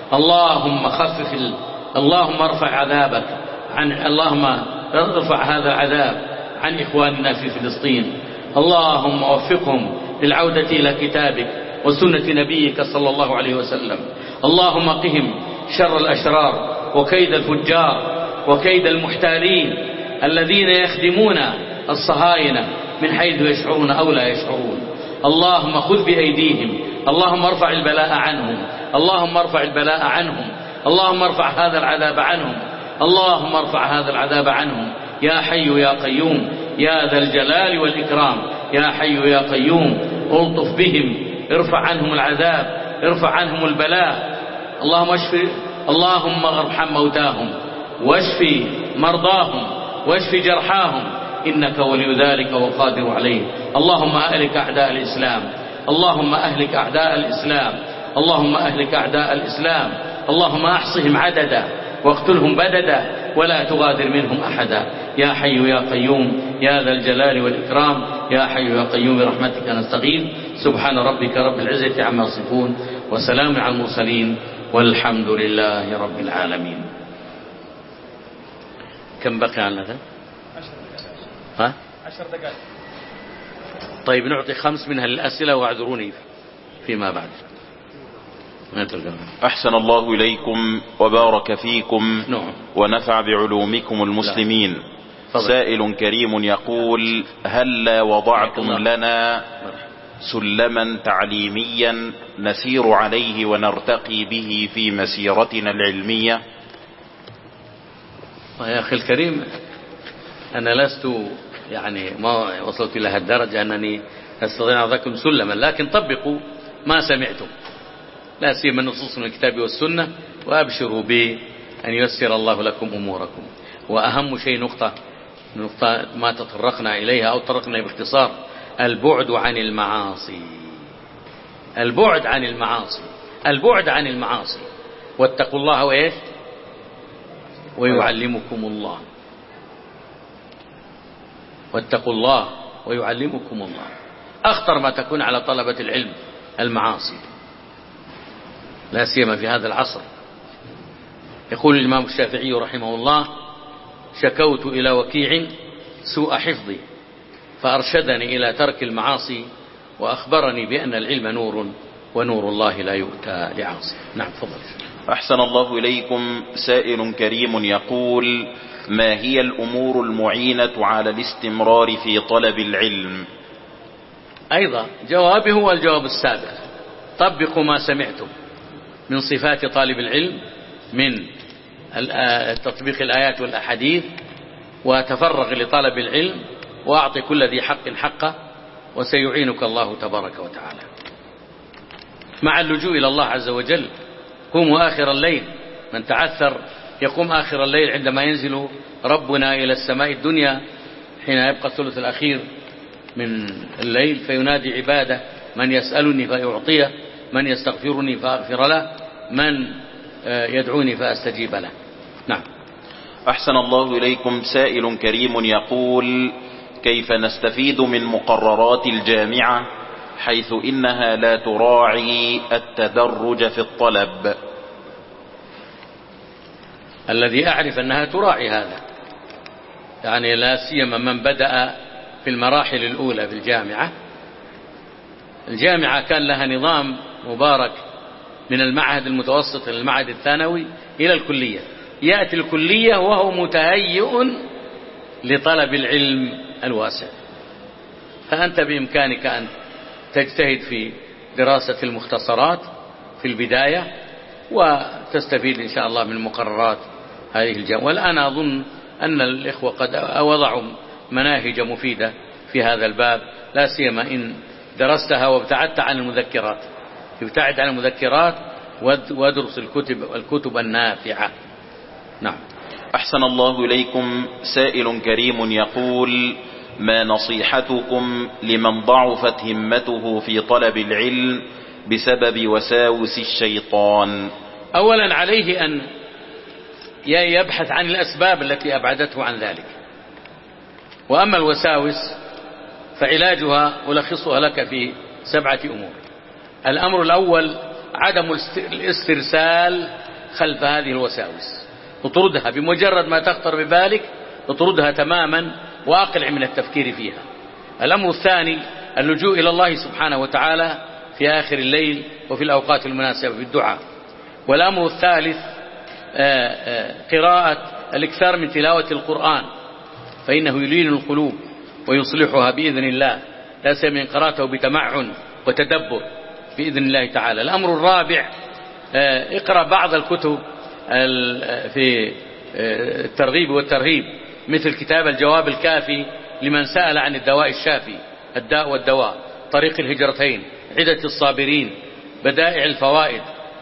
Speaker 1: اللهم ارفع عذابك اللهم ارفع هذا العذاب عن إخواننا في فلسطين. اللهم وفقهم للعودة إلى كتابك وسنة نبيك صلى الله عليه وسلم. اللهم قهم شر الأشرار وكيد الفجار وكيد المحتالين الذين يخدمون الصهاينة من حيث يشعرون أو لا يشعرون. اللهم خذ بأيديهم، اللهم ارفع البلاء عنهم، اللهم ارفع البلاء عنهم، اللهم ارفع هذا العذاب عنهم، اللهم ارفع هذا العذاب عنهم يا حي يا قيوم يا ذا الجلال والإكرام. يا حي يا قيوم الطف بهم، ارفع عنهم العذاب، ارفع عنهم البلاء. اللهم ارحم موتاهم واشف مرضاهم واشف جرحاهم، إنك ولي ذلك وقادر عليه. اللهم أهلك أعداء الإسلام، اللهم أهلك أعداء الإسلام، اللهم أهلك أعداء الإسلام. اللهم أحصهم عددا واقتلهم بددا ولا تغادر منهم أحدا. يا حي يا قيوم يا ذا الجلال والإكرام. يا حي يا قيوم برحمتك نستغيث. سبحان ربك رب العزة عما يصفون وسلام على المرسلين والحمد لله رب العالمين. كم بقي عنا؟
Speaker 2: 10 دقائق.
Speaker 1: طيب نعطي 5 منها للأسئلة واعذروني فيما بعد.
Speaker 3: أحسن الله إليكم وبارك فيكم ونفع بعلومكم المسلمين. سائل كريم يقول: هل وضعتم لنا سلما تعليميا نسير عليه ونرتقي به في مسيرتنا العلمية؟
Speaker 1: يا أخي الكريم، أنا لست ما وصلت إلى هالدرجة أنني أستطيع أن أعطيكم سلما، لكن طبقوا ما سمعتم، لا سيما النصوص من الكتاب والسنة، وأبشروا بأن ييسر الله لكم أموركم. وأهم شيء نقطة ما تطرقنا إليها أو تطرقنا باختصار: البعد عن المعاصي، البعد عن المعاصي، البعد عن المعاصي. واتقوا الله وإيش؟ ويعلمكم الله. واتقوا الله ويعلمكم الله. أخطر ما تكون على طلبة العلم المعاصي، لا سيما في هذا العصر. يقول الإمام الشافعي رحمه الله: شكوت إلى وكيع سوء حفظي فأرشدني إلى ترك المعاصي وأخبرني بأن العلم نور ونور الله لا يؤتى لعاصي. نعم تفضل.
Speaker 3: أحسن الله إليكم. سائل كريم يقول: ما هي الأمور المعينة على الاستمرار في طلب العلم؟
Speaker 1: أيضا جوابه هو الجواب السابق: طبقوا ما سمعتم من صفات طالب العلم من تطبيق الآيات والأحاديث، وتفرغ لطلب العلم، وأعطي كل ذي حق حقه، وسيعينك الله تبارك وتعالى. مع اللجوء إلى الله عز وجل. قوموا آخر الليل، من تعثر يقوم آخر الليل عندما ينزل ربنا إلى السماء الدنيا حين يبقى الثلث الأخير من الليل، فينادي عباده: من يسألني فيعطيه، من يستغفرني فأغفر له، من يدعوني فأستجيب له. نعم.
Speaker 3: أحسن الله إليكم. سائل كريم يقول: كيف نستفيد من مقررات الجامعة حيث إنها لا تراعي التدرج في الطلب؟
Speaker 1: الذي أعرف أنها تراعي هذا، لا سيما من بدأ في المراحل الأولى في الجامعة، الجامعة كان لها نظام مبارك من المعهد المتوسط إلى المعهد الثانوي إلى الكلية. يأتي الكلية وهو متهيئ لطلب العلم الواسع، فأنت بإمكانك أن تجتهد في دراسة المختصرات في البداية وتستفيد إن شاء الله من مقررات هذه الجامعة. والآن أظن أن الإخوة قد وضعوا مناهج مفيدة في هذا الباب، لا سيما إن درستها وابتعدت عن المذكرات. ابتعد عن المذكرات وادرس الكتب النافعة. نعم.
Speaker 3: أحسن الله إليكم. سائل كريم يقول: ما نصيحتكم لمن ضعفت همته في طلب العلم بسبب وساوس الشيطان؟
Speaker 1: أولا عليه أن يبحث عن الأسباب التي أبعدته عن ذلك، وأما الوساوس فعلاجها ألخصها لك في 7 أمور. الأمر الأول عدم الاسترسال خلف هذه الوساوس، اطردها بمجرد ما تخطر ببالك، اطردها تماما وأقلع من التفكير فيها. الأمر الثاني اللجوء إلى الله سبحانه وتعالى في آخر الليل وفي الأوقات المناسبة بالدعاء. والأمر الثالث قراءة الإكثار من تلاوة القرآن، فإنه يلين القلوب ويصلحها بإذن الله، لا سيما إن قرأته بتمعن وتدبر بإذن الله تعالى. الأمر الرابع اقرأ بعض الكتب في الترغيب والترهيب، مثل كتاب الجواب الكافي لمن سأل عن الدواء الشافي، الداء والدواء، طريق الهجرتين، عدة الصابرين، بدائع الفوائد،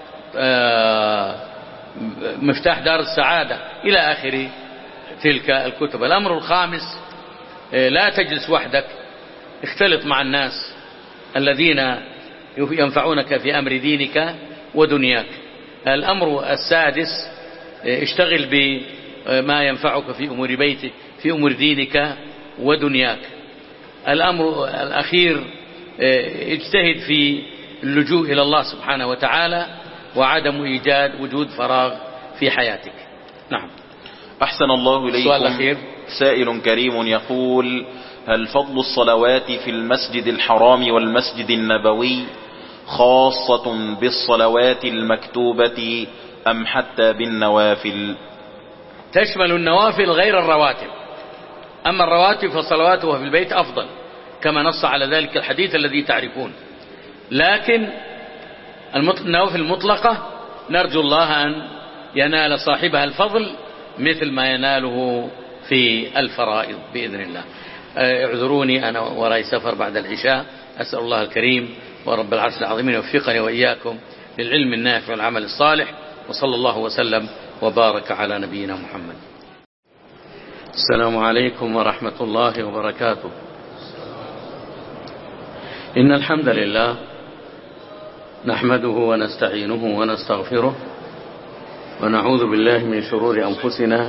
Speaker 1: مفتاح دار السعادة، إلى آخر تلك الكتب. الأمر الخامس لا تجلس وحدك، اختلط مع الناس الذين ينفعونك في أمر دينك ودنياك. الأمر السادس اشتغل بما ينفعك في أمور بيتك، في أمور دينك ودنياك. الأمر الأخير اجتهد في اللجوء إلى الله سبحانه وتعالى وعدم إيجاد وجود فراغ في حياتك. نعم.
Speaker 3: أحسن الله إليكم.
Speaker 1: السؤال الأخير
Speaker 3: سائل كريم يقول: هل فضل الصلوات في المسجد الحرام والمسجد النبوي خاصة بالصلوات المكتوبة أم حتى بالنوافل؟
Speaker 1: تشمل النوافل غير الرواتب. أما الرواتب فصلواته في البيت أفضل، كما نص على ذلك الحديث الذي تعرفون. لكن النوافل المطلقة نرجو الله أن ينال صاحبها الفضل مثل ما يناله في الفرائض بإذن الله. اعذروني أنا وراي سفر بعد العشاء. أسأل الله الكريم ورب العرش العظيم يوفقني وإياكم للعلم النافع والعمل الصالح، وصلى الله وسلم وبارك على نبينا محمد. السلام عليكم ورحمة الله وبركاته. إن الحمد لله نحمده ونستعينه ونستغفره، ونعوذ بالله من شرور أنفسنا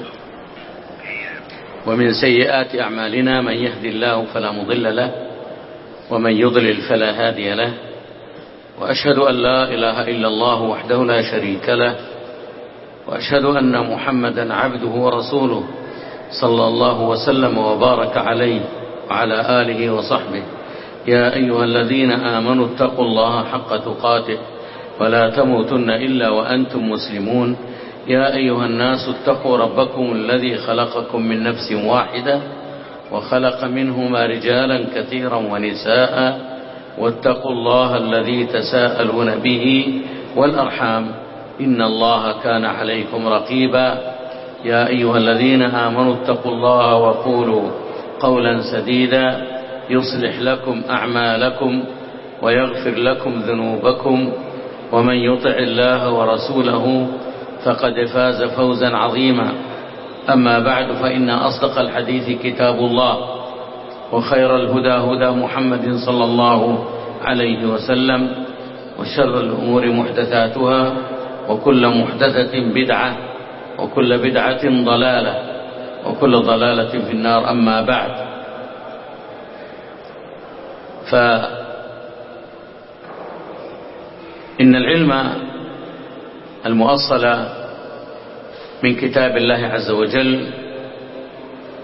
Speaker 1: ومن سيئات أعمالنا. من يهدي الله فلا مضل له، ومن يضلل فلا هادي له. وأشهد أن لا إله إلا الله وحده لا شريك له، وأشهد أن محمدا عبده ورسوله صلى الله وسلم وبارك عليه وعلى آله وصحبه. يا أيها الذين آمنوا اتقوا الله حق تقاته ولا تموتن إلا وأنتم مسلمون. يا أيها الناس اتقوا ربكم الذي خلقكم من نفس واحدة وخلق منهما رجالا كثيرا ونساء، واتقوا الله الذي تساءلون به والأرحام إن الله كان عليكم رقيبا. يا أيها الذين آمنوا اتقوا الله وقولوا قولا سديدا يصلح لكم أعمالكم ويغفر لكم ذنوبكم، ومن يطع الله ورسوله فقد فاز فوزا عظيما. أما بعد، فإن أصدق الحديث كتاب الله، وخير الهدى هدى محمد صلى الله عليه وسلم، وشر الأمور محدثاتها، وكل محدثة بدعة، وكل بدعة ضلالة، وكل ضلالة في النار. أما بعد، فإن العلم المؤصل من كتاب الله عز وجل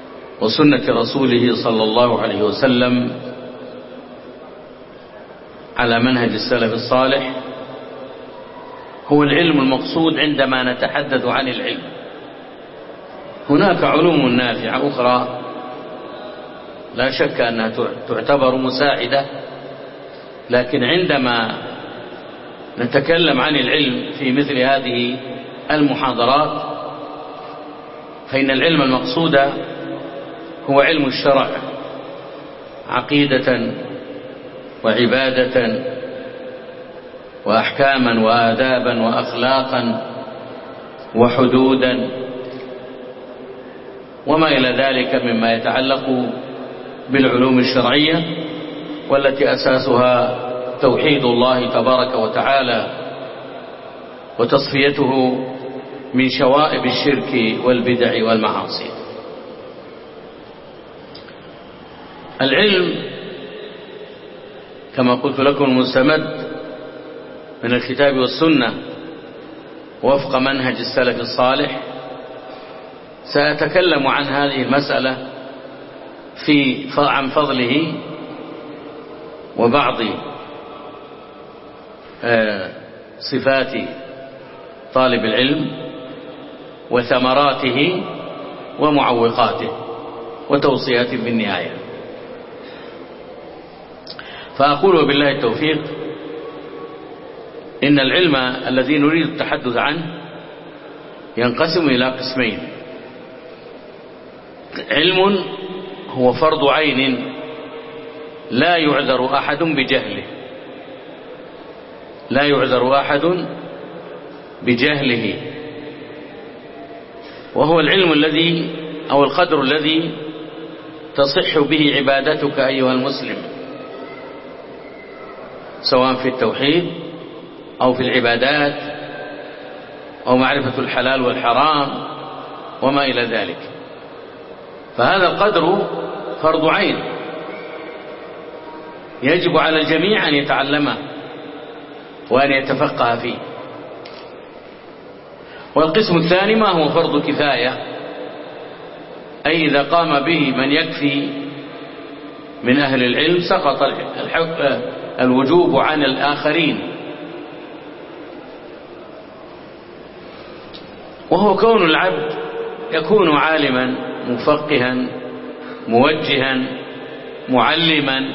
Speaker 1: وسنة رسوله صلى الله عليه وسلم على منهج السلف الصالح هو العلم المقصود عندما نتحدث عن العلم. هناك علوم نافعة أخرى لا شك أنها تعتبر مساعدة، لكن عندما نتكلم عن العلم في مثل هذه المحاضرات فإن العلم المقصود هو علم الشرع، عقيدة وعبادة وأحكاما وآدابا وأخلاقا وحدودا وما إلى ذلك مما يتعلق بالعلوم الشرعية، والتي أساسها توحيد الله تبارك وتعالى وتصفيته من شوائب الشرك والبدع والمعاصي. العلم كما قلت لكم مستمد من الكتاب والسنة وفق منهج السلف الصالح. سأتكلم عن هذه المسألة عن فضله وبعض صفات طالب العلم وثمراته ومعوقاته وتوصياته في النهاية. فأقول بالله التوفيق إن العلم الذي نريد التحدث عنه ينقسم إلى قسمين: علم هو فرض عين لا يعذر أحد بجهله، لا يعذر أحد بجهله، وهو العلم الذي أو القدر الذي تصح به عبادتك أيها المسلم، سواء في التوحيد أو في العبادات أو معرفة الحلال والحرام وما إلى ذلك. فهذا القدر فرض عين يجب على الجميع أن يتعلمه وأن يتفقه فيه. والقسم الثاني ما هو فرض كفاية، أي إذا قام به من يكفي من أهل العلم سقط الوجوب عن الآخرين، وهو كون العبد يكون عالما مفقها موجها معلما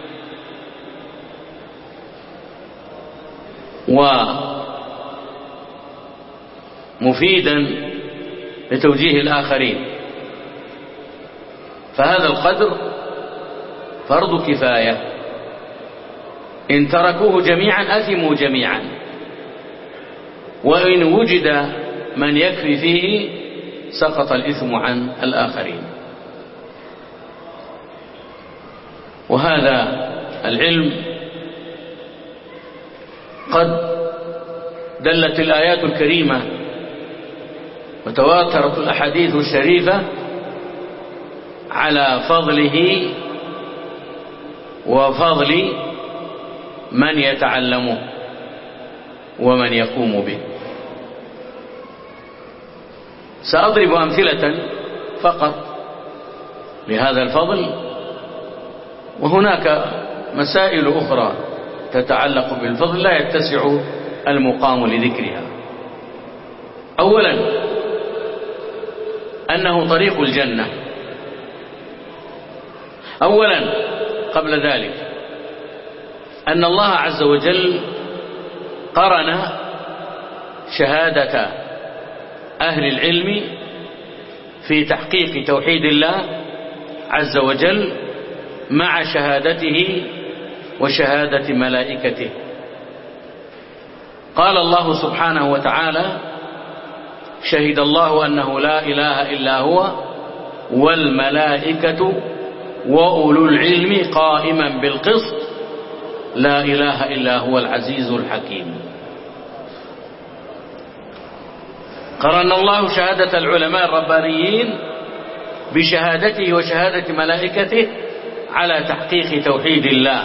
Speaker 1: ومفيدا لتوجيه الآخرين. فهذا القدر فرض كفاية، إن تركوه جميعا أثموا جميعا، وإن وجد من يكفي فيه سقط الإثم عن الآخرين. وهذا العلم قد دلت الآيات الكريمة وتواترت الأحاديث الشريفة على فضله وفضل من يتعلمه ومن يقوم به. سأضرب أمثلة فقط لهذا الفضل، وهناك مسائل أخرى تتعلق بالفضل لا يتسع المقام لذكرها. أولا أنه طريق الجنة. أولا قبل ذلك أن الله عز وجل قرن شهادة أهل العلم في تحقيق توحيد الله عز وجل مع شهادته وشهادة ملائكته. قال الله سبحانه وتعالى: شهد الله أنه لا إله إلا هو والملائكة وأولو العلم قائما بالقسط لا إله إلا هو العزيز الحكيم. قرن الله شهادة العلماء الربانيين بشهادته وشهادة ملائكته على تحقيق توحيد الله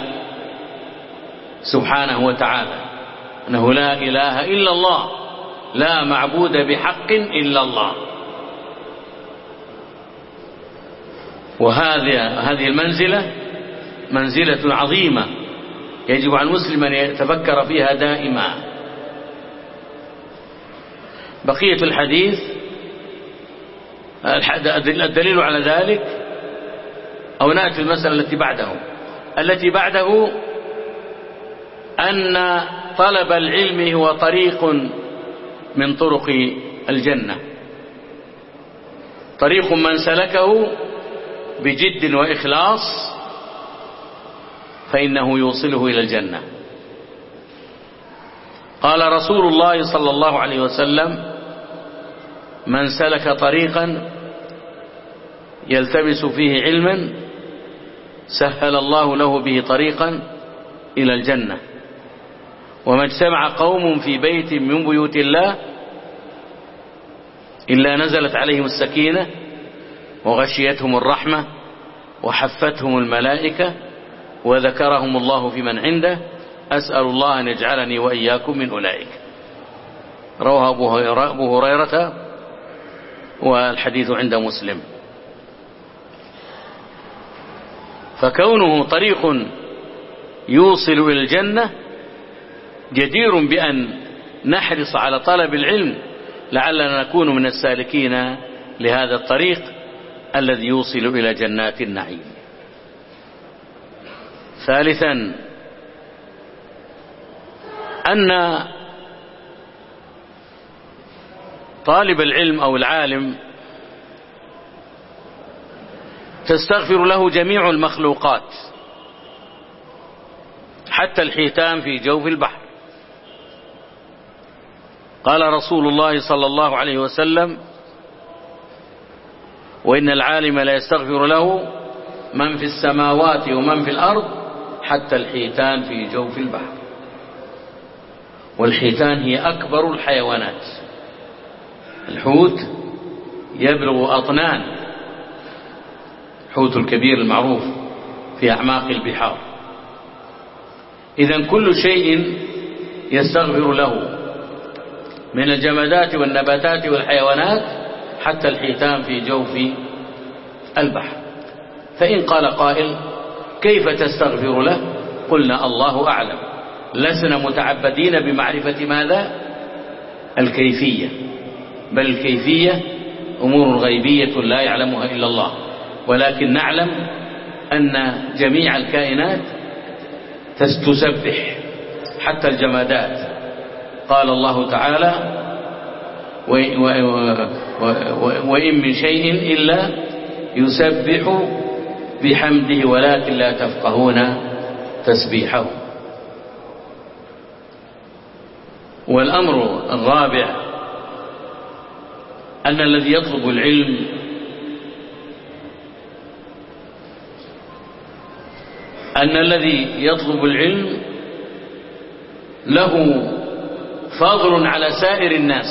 Speaker 1: سبحانه وتعالى، أنه لا إله إلا الله، لا معبود بحق إلا الله. وهذه المنزلة منزلة عظيمة يجب على المسلم أن يتفكر فيها دائما. بقية الحديث الدليل على ذلك، أو نأتي المسألة التي بعده أن طلب العلم هو طريق من طرق الجنة، طريق من سلكه بجد وإخلاص فإنه يوصله إلى الجنة. قال رسول الله صلى الله عليه وسلم: من سلك طريقا يلتمس فيه علما سهل الله له به طريقا إلى الجنة. وما اجتمع قوم في بيت من بيوت الله إلا نزلت عليهم السكينة وغشيتهم الرحمة وحفتهم الملائكة وذكرهم الله في من عنده. أسأل الله أن يجعلني وإياكم من أولئك. رواه أبو هريرة والحديث عند مسلم. فكونه طريق يوصل إلى الجنة جدير بأن نحرص على طلب العلم لعلنا نكون من السالكين لهذا الطريق الذي يوصل إلى جنات النعيم. ثالثا أن طالب العلم أو العالم تستغفر له جميع المخلوقات حتى الحيتان في جوف البحر. قال رسول الله صلى الله عليه وسلم: وإن العالم لا يستغفر له من في السماوات ومن في الأرض حتى الحيتان في جوف البحر. والحيتان هي أكبر الحيوانات، الحوت يبلغ أطنان، الحوت الكبير المعروف في أعماق البحار. إذن كل شيء يستغفر له من الجمادات والنباتات والحيوانات حتى الحيتان في جوف البحر. فإن قال قائل: كيف تستغفر له؟ قلنا: الله أعلم، لسنا متعبدين بمعرفة ماذا؟ الكيفية، بل الكيفية أمور غيبية لا يعلمها إلا الله، ولكن نعلم أن جميع الكائنات تسبح حتى الجمادات. قال الله تعالى: وإن من شيء إلا يسبح بحمده ولكن لا تفقهون تسبيحه. والأمر الرابع أن الذي يطلب العلم له فضل على سائر الناس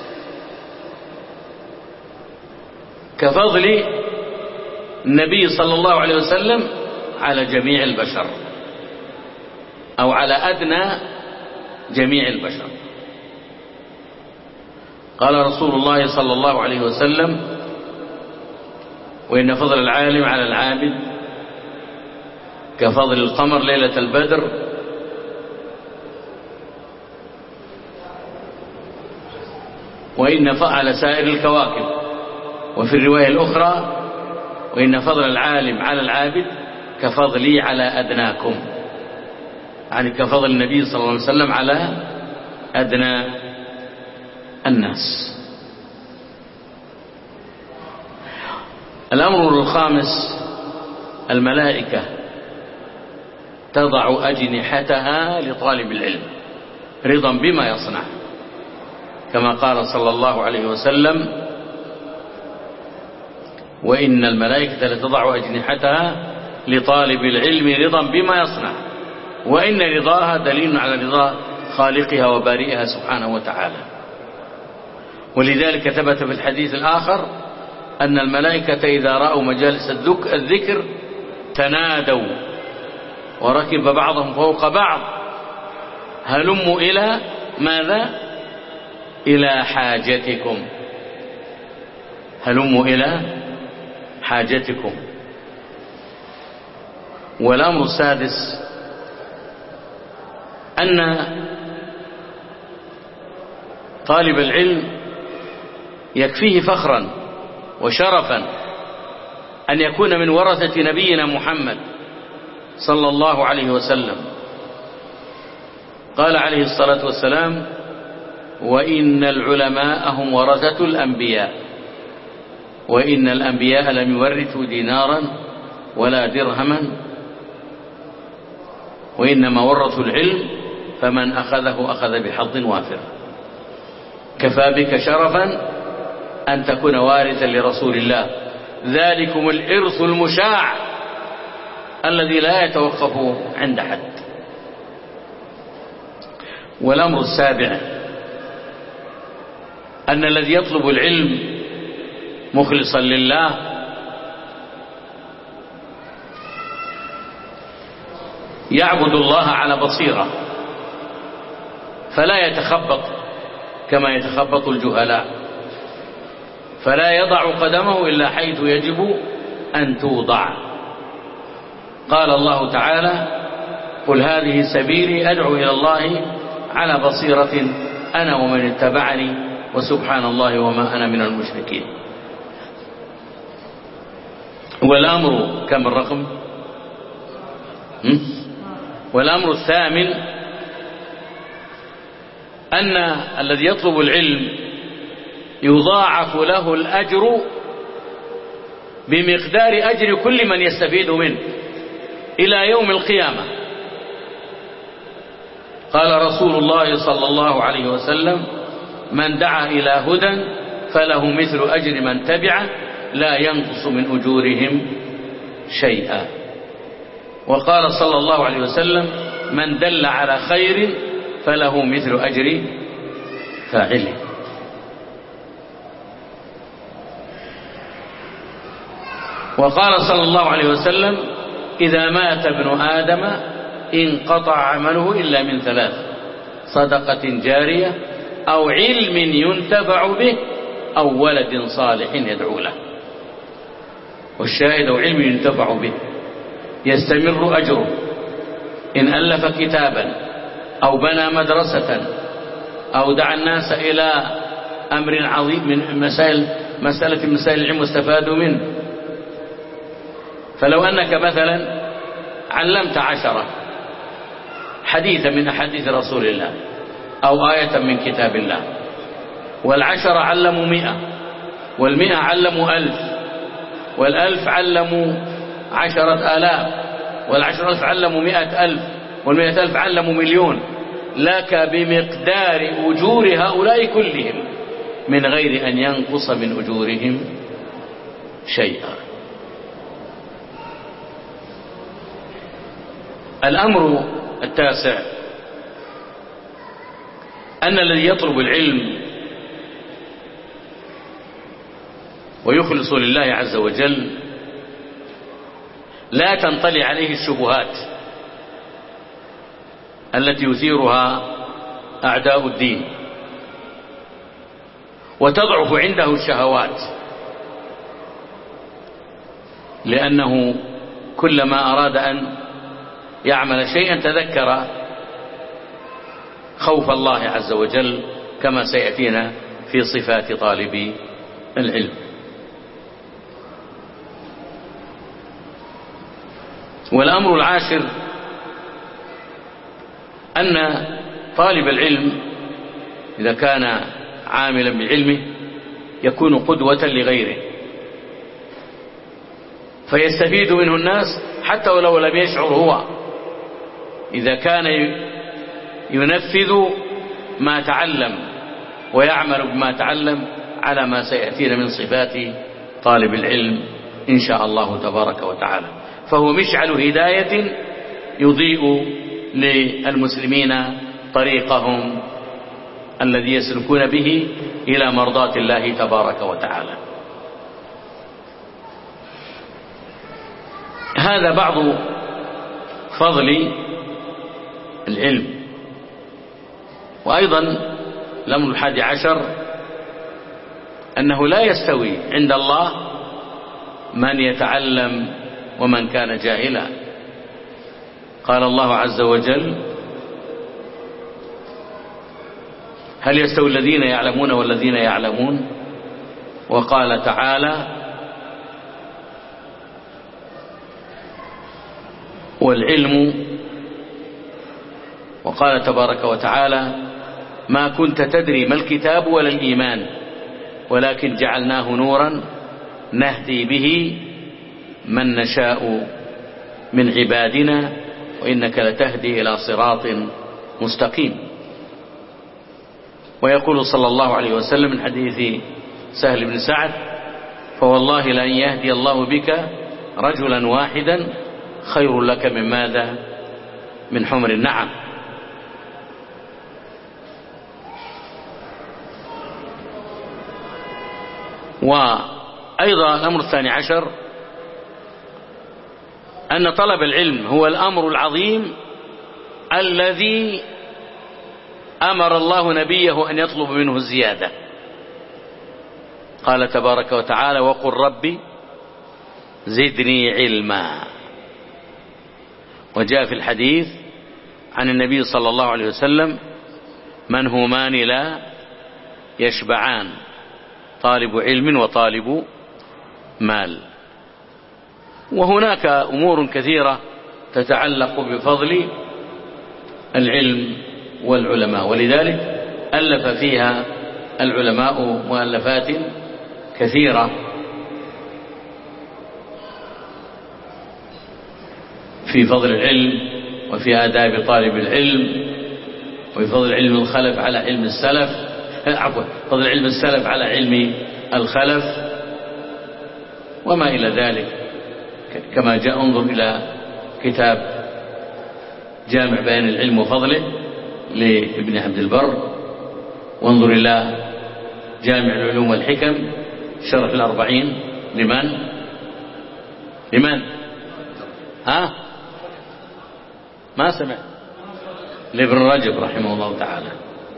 Speaker 1: كفضل النبي صلى الله عليه وسلم على جميع البشر، أو على أدنى جميع البشر. قال رسول الله صلى الله عليه وسلم: وإن فضل العالم على العابد كفضل القمر ليلة البدر وإن على سائر الكواكب. وفي الرواية الأخرى: وإن فضل العالم على العابد كفضلي على أدناكم، يعني كفضل النبي صلى الله عليه وسلم على أدنى الناس. الأمر الخامس: الملائكة تضع أجنحتها لطالب العلم رضا بما يصنع، كما قال صلى الله عليه وسلم: وإن الملائكة لتضع أجنحتها لطالب العلم رضا بما يصنع، وإن رضاها دليل على رضا خالقها وبارئها سبحانه وتعالى. ولذلك ثبت في الحديث الآخر أن الملائكة إذا رأوا مجالس الذكر تنادوا وركب بعضهم فوق بعض: هلموا إلى ماذا؟ إلى حاجتكم، هلموا إلى حاجتكم. والأمر السادس: أن طالب العلم يكفيه فخرا وشرفا أن يكون من ورثة نبينا محمد صلى الله عليه وسلم. قال عليه الصلاة والسلام: وإن العلماء هم ورثة الأنبياء، وإن الأنبياء لم يورثوا دينارا ولا درهما، وإنما ورثوا العلم، فمن أخذه أخذ بحظ وافر. كفى بك شرفا أن تكون وارثا لرسول الله، ذلكم الإرث المشاع الذي لا يتوقف عند حد. والأمر السابع أن الذي يطلب العلم مخلصا لله يعبد الله على بصيرة، فلا يتخبط كما يتخبط الجهلاء، فلا يضع قدمه إلا حيث يجب أن توضع. قال الله تعالى: قل هذه سبيلي أدعو إلى الله على بصيرة أنا ومن اتبعني وسبحان الله وما أنا من المشركين. والأمر كم الرقم؟ والأمر الثامن أن الذي يطلب العلم يضاعف له الأجر بمقدار أجر كل من يستفيد منه إلى يوم القيامة. قال رسول الله صلى الله عليه وسلم: من دعا إلى هدى فله مثل أجر من تبعه لا ينقص من أجورهم شيئا. وقال صلى الله عليه وسلم: من دل على خير فله مثل أجر فاعله. وقال صلى الله عليه وسلم: إذا مات ابن آدم انقطع عمله إلا من ثلاث: صدقة جارية أو علم ينتفع به أو ولد صالح يدعو له. والشاهد: علم ينتفع به يستمر أجره، إن ألف كتابا أو بنى مدرسة أو دعا الناس إلى أمر عظيم من مسألة العلم واستفادوا منه. فلو أنك مثلا علمت 10 حديثا من أحاديث رسول الله أو آية من كتاب الله، وال10 علموا 100، وال100 علموا 1000، وال1000 علموا 10,000، وال10,000 علموا 100,000، وال100,000 علموا 1,000,000، لك بمقدار أجور هؤلاء كلهم من غير أن ينقص من أجورهم شيئا. الأمر التاسع أن الذي يطلب العلم ويخلص لله عز وجل لا تنطلي عليه الشبهات التي يثيرها أعداء الدين، وتضعف عنده الشهوات، لأنه كلما أراد أن يعمل شيئا تذكر خوف الله عز وجل، كما سيأتينا في صفات طالب العلم. والأمر العاشر أن طالب العلم إذا كان عاملا بعلمه يكون قدوة لغيره، فيستفيد منه الناس حتى ولو لم يشعر هو، إذا كان ينفذ ما تعلم ويعمل بما تعلم على ما سيأتينا من صفات طالب العلم إن شاء الله تبارك وتعالى. فهو مشعل هداية يضيء للمسلمين طريقهم الذي يسلكون به إلى مرضاة الله تبارك وتعالى. هذا بعض فضل العلم. وأيضا الأمر 11 أنه لا يستوي عند الله من يتعلم ومن كان جاهلا. قال الله عز وجل: هل يستوي الذين يعلمون والذين يعلمون؟ وقال تعالى: والعلم، وقال تبارك وتعالى: ما كنت تدري ما الكتاب ولا الإيمان ولكن جعلناه نورا نهدي به من نشاء من عبادنا وإنك لتهدي إلى صراط مستقيم. ويقول صلى الله عليه وسلم من حديث سهل بن سعد: فوالله لأن يهدي الله بك رجلا واحدا خير لك من ماذا؟ من حمر النعم. وأيضا الأمر الثاني عشر أن طلب العلم هو الأمر العظيم الذي أمر الله نبيه أن يطلب منه الزيادة. قال تبارك وتعالى: وقل ربي زدني علما. وجاء في الحديث عن النبي صلى الله عليه وسلم: منهومان لا يشبعان، طالب علم وطالب مال. وهناك أمور كثيرة تتعلق بفضل العلم والعلماء، ولذلك ألف فيها العلماء مؤلفات كثيرة في فضل العلم وفي آداب طالب العلم وفي فضل علم الخلف على علم السلف، فضل علم السلف على علم الخلف وما إلى ذلك. كما جاء انظر إلى كتاب جامع بيان العلم وفضله لابن عبد البر، وانظر إلى جامع العلوم والحكم شرح الأربعين لمن ما سمع؟ لابن رجب رحمه الله تعالى.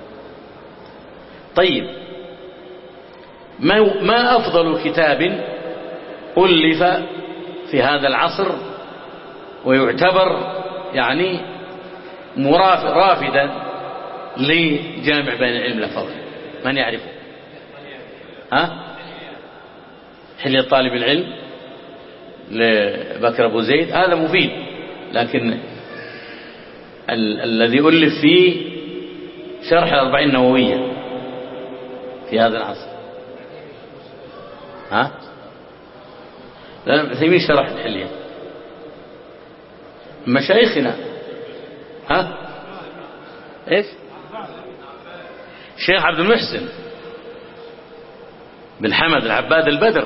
Speaker 1: طيب، ما أفضل كتاب ألف في هذا العصر ويعتبر يعني رافدا لجامع بين العلم والفضل؟ من يعرفه؟ حلية طالب العلم لبكر أبو زيد، هذا مفيد، لكن الذي ألف فيه شرح الأربعين النووية في هذا العصر. لا، ابن عثيمين شرح الحلية. مشايخنا ايش؟ الشيخ عبد المحسن بن حمد العباد البدر،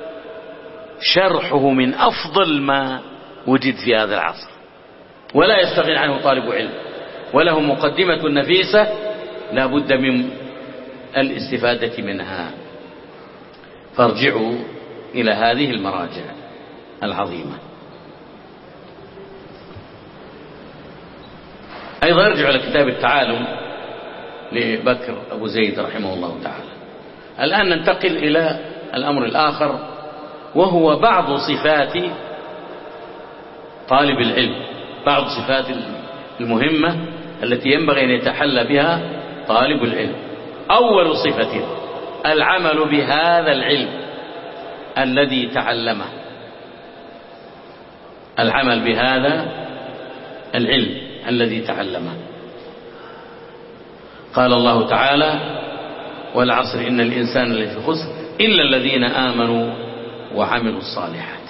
Speaker 1: شرحه من أفضل ما وجد في هذا العصر، ولا يستغني عنه طالب علم، وله مقدمة نفيسة لا بد من الاستفادة منها. فارجعوا إلى هذه المراجع العظيمة. أيضا ارجعوا إلى كتاب التعالم لبكر أبو زيد رحمه الله تعالى. الآن ننتقل إلى الأمر الآخر، وهو بعض صفات طالب العلم، بعض صفات المهمة التي ينبغي أن يتحلى بها طالب العلم. أول صفة العمل بهذا العلم الذي تعلمه، العمل بهذا العلم الذي تعلمه. قال الله تعالى: والعصر إن الإنسان لفي خسر إلا الذين آمنوا وعملوا الصالحات.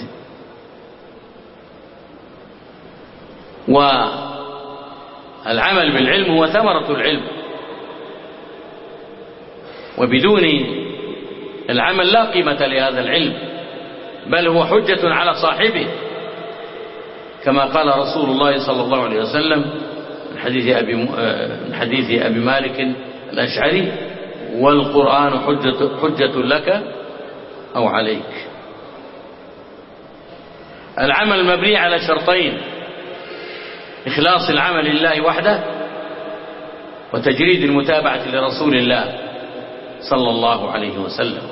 Speaker 1: والعمل بالعلم هو ثمرة العلم، وبدون العمل لا قيمة لهذا العلم، بل هو حجة على صاحبه، كما قال رسول الله صلى الله عليه وسلم من حديث أبي مالك الأشعري: والقرآن حجة لك أو عليك. العمل مبني على شرطين: إخلاص العمل لله وحده، وتجريد المتابعة لرسول الله صلى الله عليه وسلم.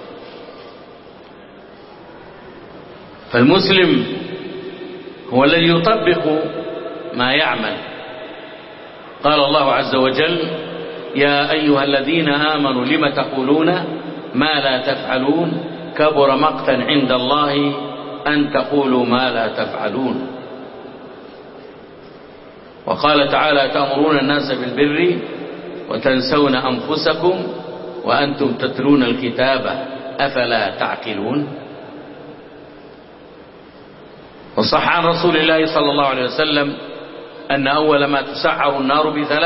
Speaker 1: فالمسلم هو الذي يطبق ما يعمل. قال الله عز وجل: يا أيها الذين آمنوا لم تقولون ما لا تفعلون كبر مقتا عند الله أن تقولوا ما لا تفعلون. وقال تعالى تأمرون الناس بالبر وتنسون أنفسكم وأنتم تتلون الكتاب أفلا تعقلون. وصح عن رسول الله صلى الله عليه وسلم أن أول ما تسعر النار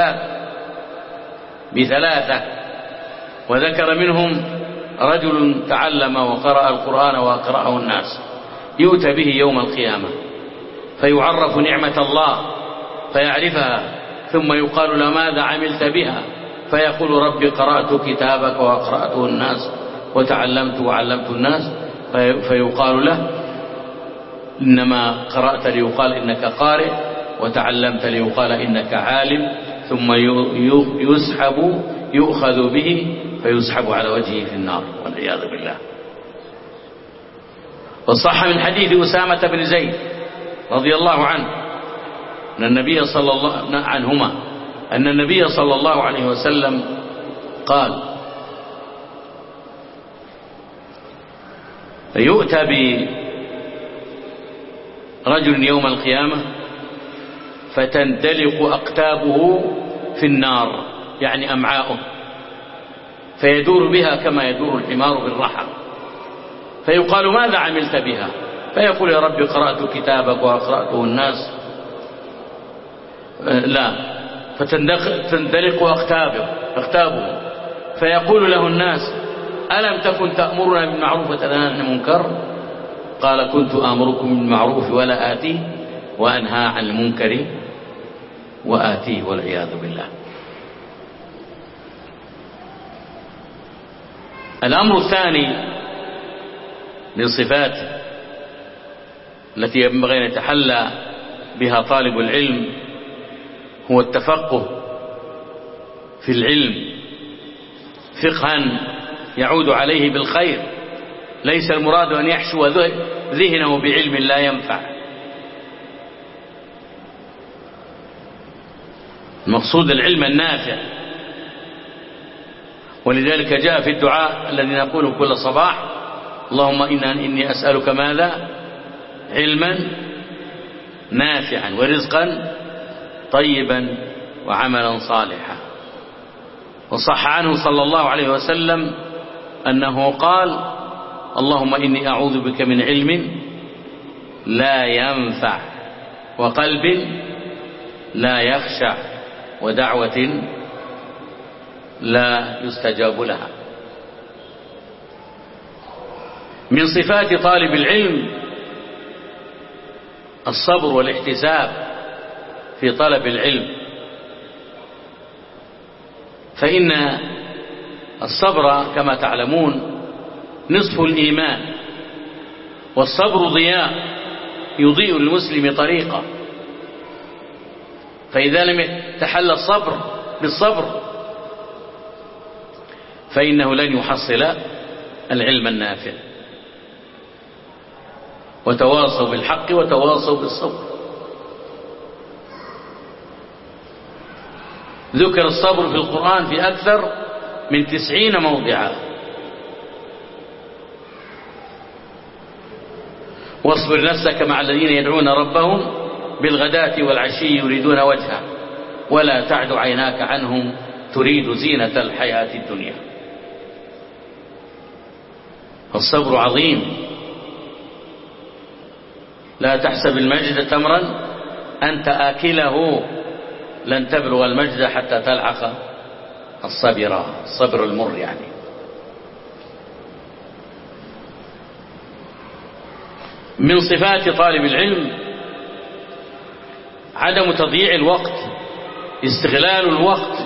Speaker 1: بثلاثة، وذكر منهم رجل تعلم وقرأ القرآن وأقرأه الناس يؤتى به يوم القيامة فيعرف نعمة الله فيعرفها، ثم يقال له ماذا عملت بها؟ فيقول رب قرأت كتابك وأقرأته الناس وتعلمت وعلمت الناس. فيقال له إنما قرأت ليقال إنك قارئ وتعلمت ليقال إنك عالم، ثم يؤخذ به فيسحب على وجهه في النار والعياذ بالله. وصح من حديث أسامة بن زيد رضي الله عنه أن النبي صلى الله عليه وسلم قال يؤتى برجل يوم القيامة فتندلق أقتابه في النار، يعني أمعاؤه، فيدور بها كما يدور الحمار بالرحى، فيقال ماذا عملت بها؟ فيقول يا رب قرأت كتابك وأقرأته الناس. لا، فتندلق أقتابه فيقول له الناس ألم تكن تأمرنا بالمعروف وتنهانا عن المنكر؟ قال كنت آمركم بالمعروف ولا آتيه وأنهى عن المنكر وآتيه والعياذ بالله. الأمر الثاني من صفات التي ينبغي أن يتحلى بها طالب العلم هو التفقه في العلم فقها يعود عليه بالخير، ليس المراد أن يحشو ذهنه بعلم لا ينفع. المقصود العلم النافع، ولذلك جاء في الدعاء الذي نقوله كل صباح اللهم إني أسألك ماذا؟ علما نافعا ورزقا طيبا وعملا صالحا. وصح عنه صلى الله عليه وسلم أنه قال اللهم إني أعوذ بك من علم لا ينفع وقلب لا يخشع ودعوة لا يستجاب لها. من صفات طالب العلم الصبر والاحتساب في طلب العلم، فإن الصبر كما تعلمون نصف الإيمان، والصبر ضياء يضيء للمسلم طريقه، فإذا لم يتحلى الصبر بالصبر فإنه لن يحصل العلم النافع. وتواصوا بالحق وتواصوا بالصبر. ذكر الصبر في القرآن في أكثر من 90 موضعا. واصبر نفسك مع الذين يدعون ربهم بالغداة والعشي يريدون وجهه ولا تعد عيناك عنهم تريد زينة الحياة الدنيا. الصبر عظيم. لا تحسب المجد تمرا أنت آكله لن تبلغ المجد حتى تلحق الصبر المر يعني. من صفات طالب العلم عدم تضييع الوقت، استغلال الوقت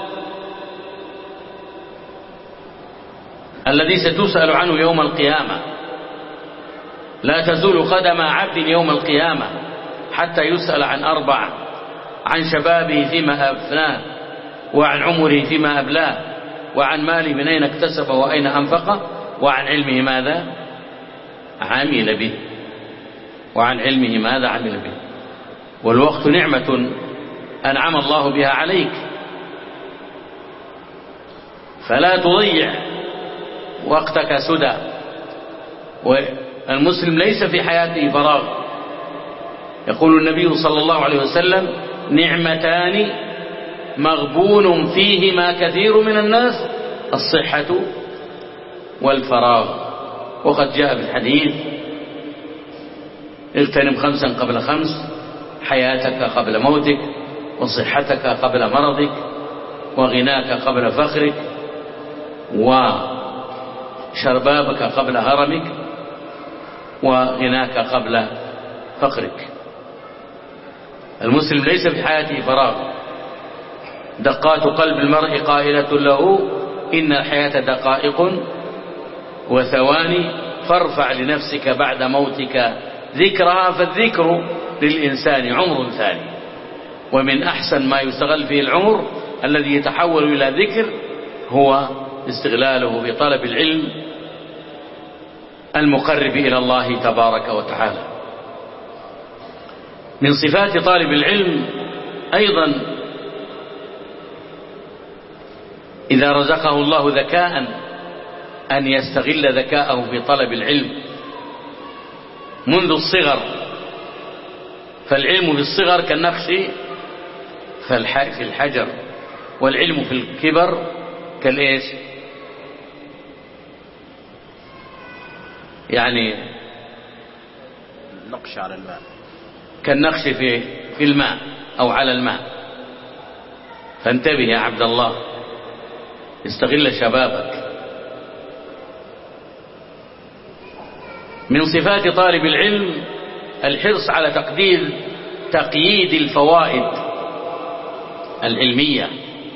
Speaker 1: الذي ستسأل عنه يوم القيامة. لا تزول قدم عبد يوم القيامة حتى يسأل عن 4: عن شبابه فيما أفناه، وعن عمره فيما أبلاه، وعن ماله من أين اكتسبه وأين أنفقه، وعن علمه ماذا عمل به، وعن علمه ماذا عمل به. والوقت نعمة أنعم الله بها عليك، فلا تضيع وقتك سدى. والمسلم ليس في حياته فراغ. يقول النبي صلى الله عليه وسلم: نعمتان مغبون فيهما كثير من الناس: الصحة والفراغ. وقد جاء في الحديث: اغتنم 5 قبل 5، حياتك قبل موتك، وصحتك قبل مرضك، وغناك قبل فخرك، وشربابك قبل هرمك، وغناك قبل فقرك. المسلم ليس في حياته فراغ. دقات قلب المرء قائلة له: إن الحياة دقائق وثواني، فارفع لنفسك بعد موتك ذكرها، فالذكر للإنسان عمر ثاني. ومن أحسن ما يستغل فيه العمر الذي يتحول إلى ذكر هو استغلاله بطلب العلم المقرب إلى الله تبارك وتعالى. من صفات طالب العلم أيضا إذا رزقه الله ذكاء أن يستغل ذكاءه في طلب العلم منذ الصغر. فالعلم في الصغر كالنقش في الحجر، والعلم في الكبر كالإيش؟ يعني
Speaker 3: نقش على الماء،
Speaker 1: كالنقش في الماء أو على الماء. فانتبه يا عبد الله، استغل شبابك. من صفات طالب العلم الحرص على تقييد الفوائد العلمية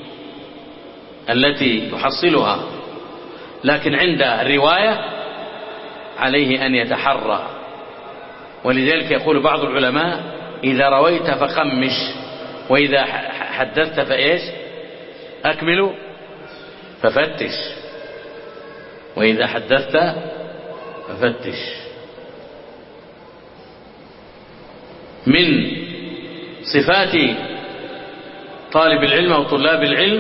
Speaker 1: التي يحصلها، لكن عند الرواية عليه أن يتحرى. ولذلك يقول بعض العلماء: إذا رويت فخمش، وإذا حدثت فإيش؟ أكمل ففتش، وإذا حدثت ففتش. من صفات طالب العلم أو طلاب العلم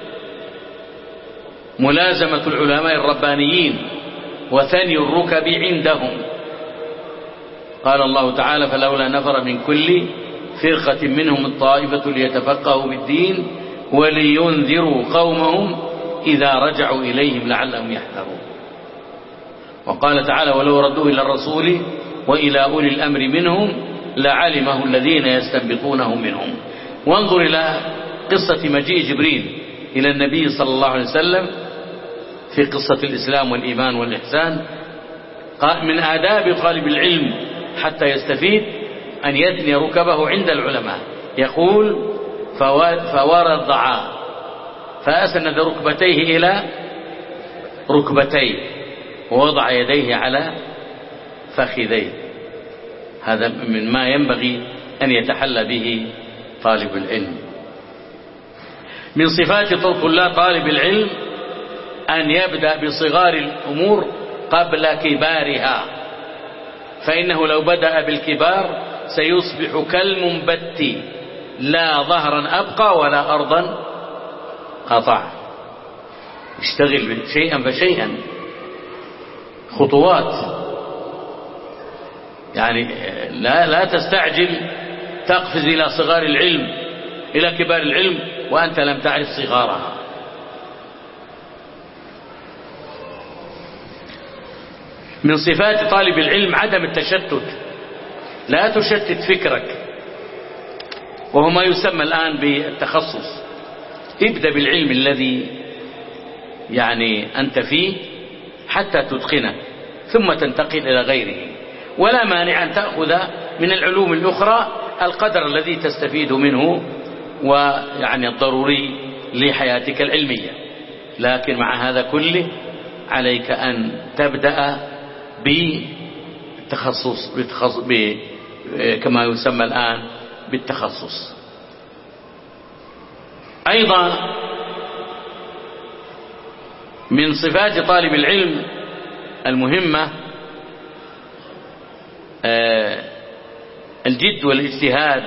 Speaker 1: ملازمة العلماء الربانيين وثني الركب عندهم. قال الله تعالى: فلولا نفر من كل فرقة منهم الطائفة ليتفقهوا بالدين ولينذروا قومهم إذا رجعوا إليهم لعلهم يحذرون. وقال تعالى: ولو ردوه إلى الرسول وإلى أولي الأمر منهم لعلمه الذين يستنبطونه منهم. وانظر إلى قصة مجيء جبريل إلى النبي صلى الله عليه وسلم في قصة الإسلام والإيمان والإحسان. من آداب طالب العلم حتى يستفيد أن يثني ركبه عند العلماء. يقول: فورضع فأسند ركبتيه إلى ركبتيه ووضع يديه على فخذيه. هذا مما ينبغي أن يتحلى به طالب العلم. من صفات طالب العلم أن يبدأ بصغار الأمور قبل كبارها، فإنه لو بدأ بالكبار سيصبح كالمنبت، لا ظهرا أبقى ولا أرضا قطع. اشتغل شيئا فشيئا، خطوات. يعني لا تستعجل تقفز إلى صغار العلم، إلى كبار العلم وأنت لم تعرف صغارها. من صفات طالب العلم عدم التشتت. لا تشتت فكرك، وهو ما يسمى الآن بالتخصص. ابدأ بالعلم الذي يعني أنت فيه حتى تتقنه، ثم تنتقل إلى غيره. ولا مانع أن تأخذ من العلوم الأخرى القدر الذي تستفيد منه ويعني الضروري لحياتك العلمية. لكن مع هذا كله عليك أن تبدأ بالتخصص كما يسمى الآن بالتخصص. أيضا من صفات طالب العلم المهمة الجد والاجتهاد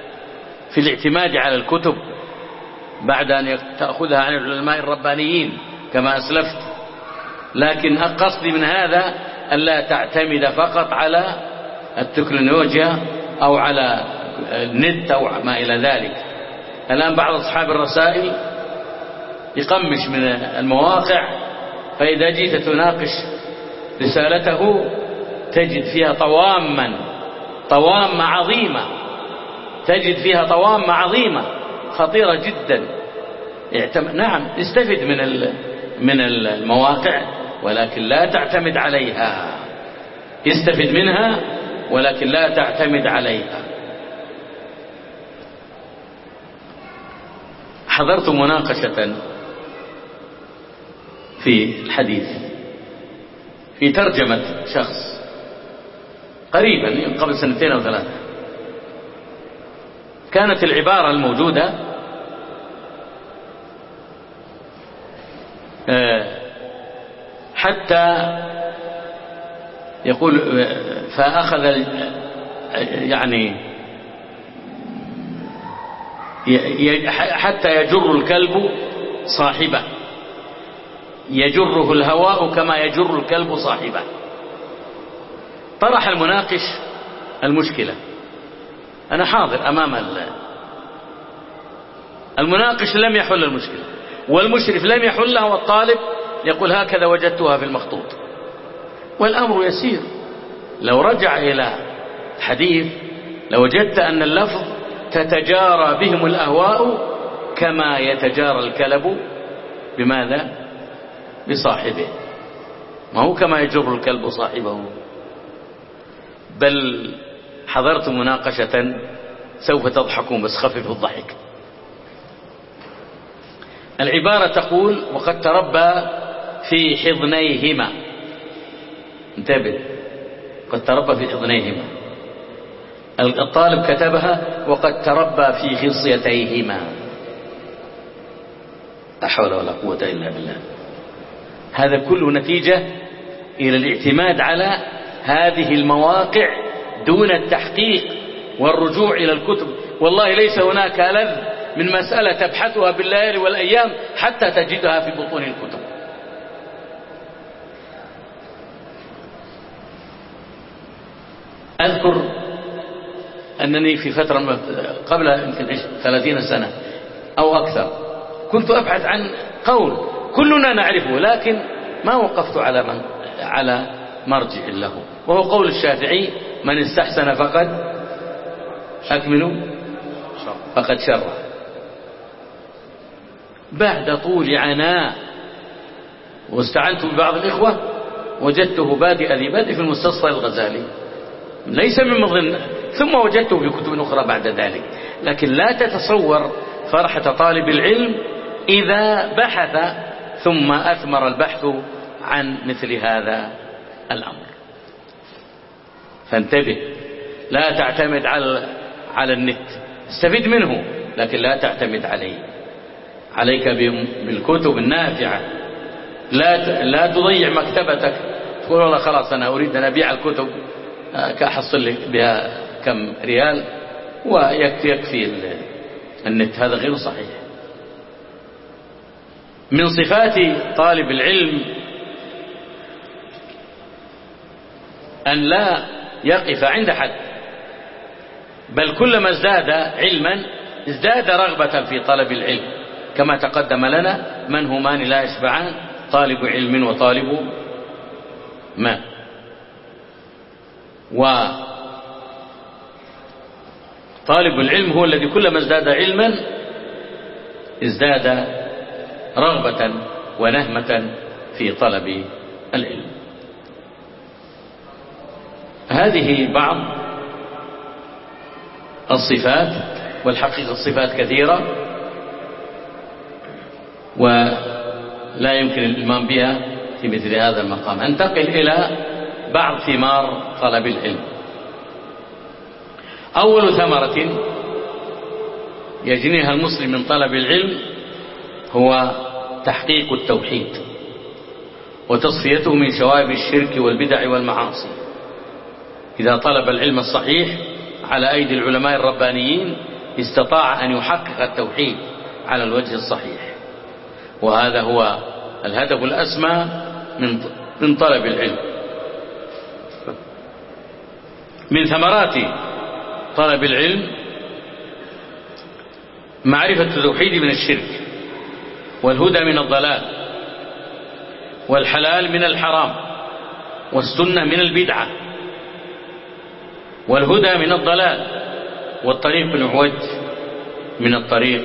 Speaker 1: في الاعتماد على الكتب بعد أن تأخذها عن العلماء الربانيين كما أسلفت، لكن قصدي من هذا ألا تعتمد فقط على التكنولوجيا أو على النت أو ما إلى ذلك. الآن بعض أصحاب الرسائل يقمش من المواقع، فإذا جيت تناقش رسالته تجد فيها طوامة عظيمة، تجد فيها طوامة عظيمة خطيرة جدا. نعم استفد من المواقع ولكن لا تعتمد عليها، استفد منها ولكن لا تعتمد عليها. حضرت مناقشة في الحديث في ترجمة شخص قريبا قبل 2 أو 3. كانت العبارة الموجودة حتى يقول فأخذ يعني حتى يجر الكلب صاحبه، يجره الهواء كما يجر الكلب صاحبه. طرح المناقش المشكلة، أنا حاضر أمام المناقش لم يحل المشكلة، والمشرف لم يحلها، والطالب يقول هكذا وجدتها في المخطوط. والأمر يسير. لو رجع إلى الحديث لوجدت أن اللفظ تتجارى بهم الأهواء كما يتجارى الكلب بماذا؟ بصاحبه. ما هو كما يجر الكلب صاحبه. بل حضرت مناقشة سوف تضحكون بس خففوا الضحك. العبارة تقول وقد تربى في حضنيهما. انتبه، قد تربى في حضنيهما. الطالب كتبها وقد تربى في خصيتيهما. لا حول ولا قوة إلا بالله. هذا كله نتيجة إلى الاعتماد على هذه المواقع دون التحقيق والرجوع إلى الكتب. والله ليس هناك ألذ من مسألة تبحثها بالليالي والأيام حتى تجدها في بطون الكتب. أذكر أنني في فترة قبل يمكن 30 سنة أو أكثر كنت أبحث عن قول كلنا نعرفه، لكن ما وقفت على مرجع له، وهو قول الشافعي: من استحسن فقد أكملوا فقد شر. بعد طول عناء واستعنت ببعض الإخوة وجدته بادئ ذي بادئ في المستصفى الغزالي، ليس من ضمن، ثم وجدته في كتب أخرى بعد ذلك. لكن لا تتصور فرحة طالب العلم إذا بحث ثم أثمر البحث عن مثل هذا الأمر. فانتبه، لا تعتمد على النت، استفيد منه لكن لا تعتمد عليه. عليك بالكتب النافعة. لا تضيع مكتبتك تقول والله خلاص أنا أريد أن أبيع الكتب كأحصل لي بها كم ريال ويكفي النت. هذا غير صحيح. من صفات طالب العلم أن لا يقف عند حد، بل كلما ازداد علما ازداد رغبة في طلب العلم، كما تقدم لنا: من همان لا يشبعان، طالب علم وطالب ماء. وطالب العلم هو الذي كلما ازداد علما ازداد رغبة ونهمة في طلب العلم. هذه بعض الصفات، والحقيقة الصفات كثيرة ولا يمكن الإلمام بها في مثل هذا المقام. أنتقل إلى بعض ثمار طلب العلم. أول ثمرة يجنيها المسلم من طلب العلم هو تحقيق التوحيد وتصفيته من شوائب الشرك والبدع والمعاصي. إذا طلب العلم الصحيح على أيدي العلماء الربانيين استطاع أن يحقق التوحيد على الوجه الصحيح، وهذا هو الهدف الأسمى من طلب العلم. من ثمرات طلب العلم معرفة التوحيد من الشرك، والهدى من الضلال، والحلال من الحرام، والسنة من البدعة، والهدى من الضلال، والطريق المعوج من الطريق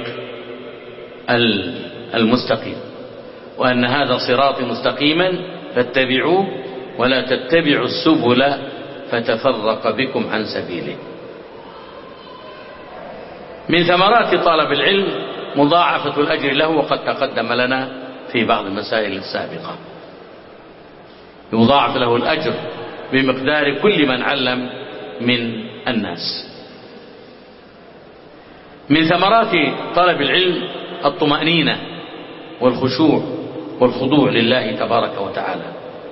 Speaker 1: المستقيم، وأن هذا صراطي مستقيما فاتبعوه ولا تتبعوا السبل فتفرق بكم عن سبيله. من ثمرات طلب العلم مضاعفة الأجر له، وقد تقدم لنا في بعض المسائل السابقة. يضاعف له الأجر بمقدار كل من علم من الناس. من ثمرات طلب العلم الطمأنينة والخشوع والخضوع لله تبارك وتعالى.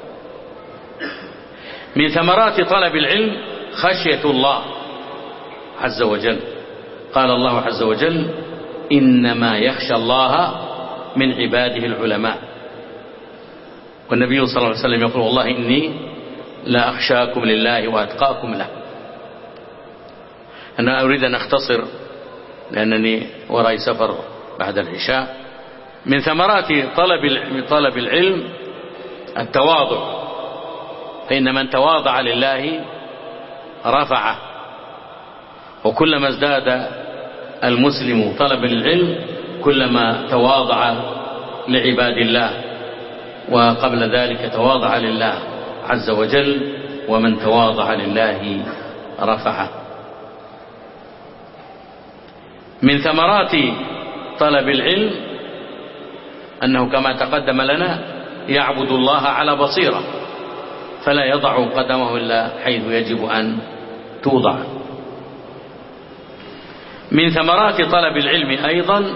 Speaker 1: من ثمرات طلب العلم خشية الله عز وجل. قال الله عز وجل: إنما يخشى الله من عباده العلماء. والنبي صلى الله عليه وسلم يقول: والله إني لا أخشاكم لله وأتقاكم له. أنا أريد أن أختصر لأنني وراي سفر بعد العشاء. من ثمرات طلب العلم التواضع، فإن من تواضع لله رفعه، وكلما ازداد المسلم طلب العلم كلما تواضع لعباد الله، وقبل ذلك تواضع لله عز وجل، ومن تواضع لله رفعه. من ثمرات طلب العلم أنه كما تقدم لنا يعبد الله على بصيرة، فلا يضع قدمه إلا حيث يجب أن توضع. من ثمرات طلب العلم أيضا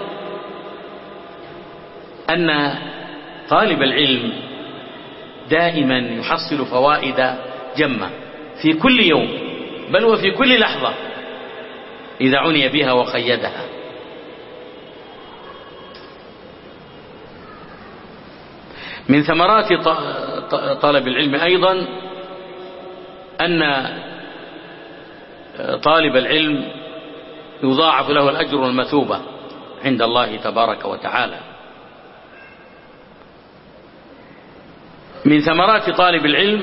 Speaker 1: أن طالب العلم دائما يحصل فوائد جمة في كل يوم، بل وفي كل لحظة إذا عني بها وقيدها. من ثمرات طلب العلم أيضا أن طالب العلم يضاعف له الأجر والمثوبة عند الله تبارك وتعالى. من ثمرات طالب العلم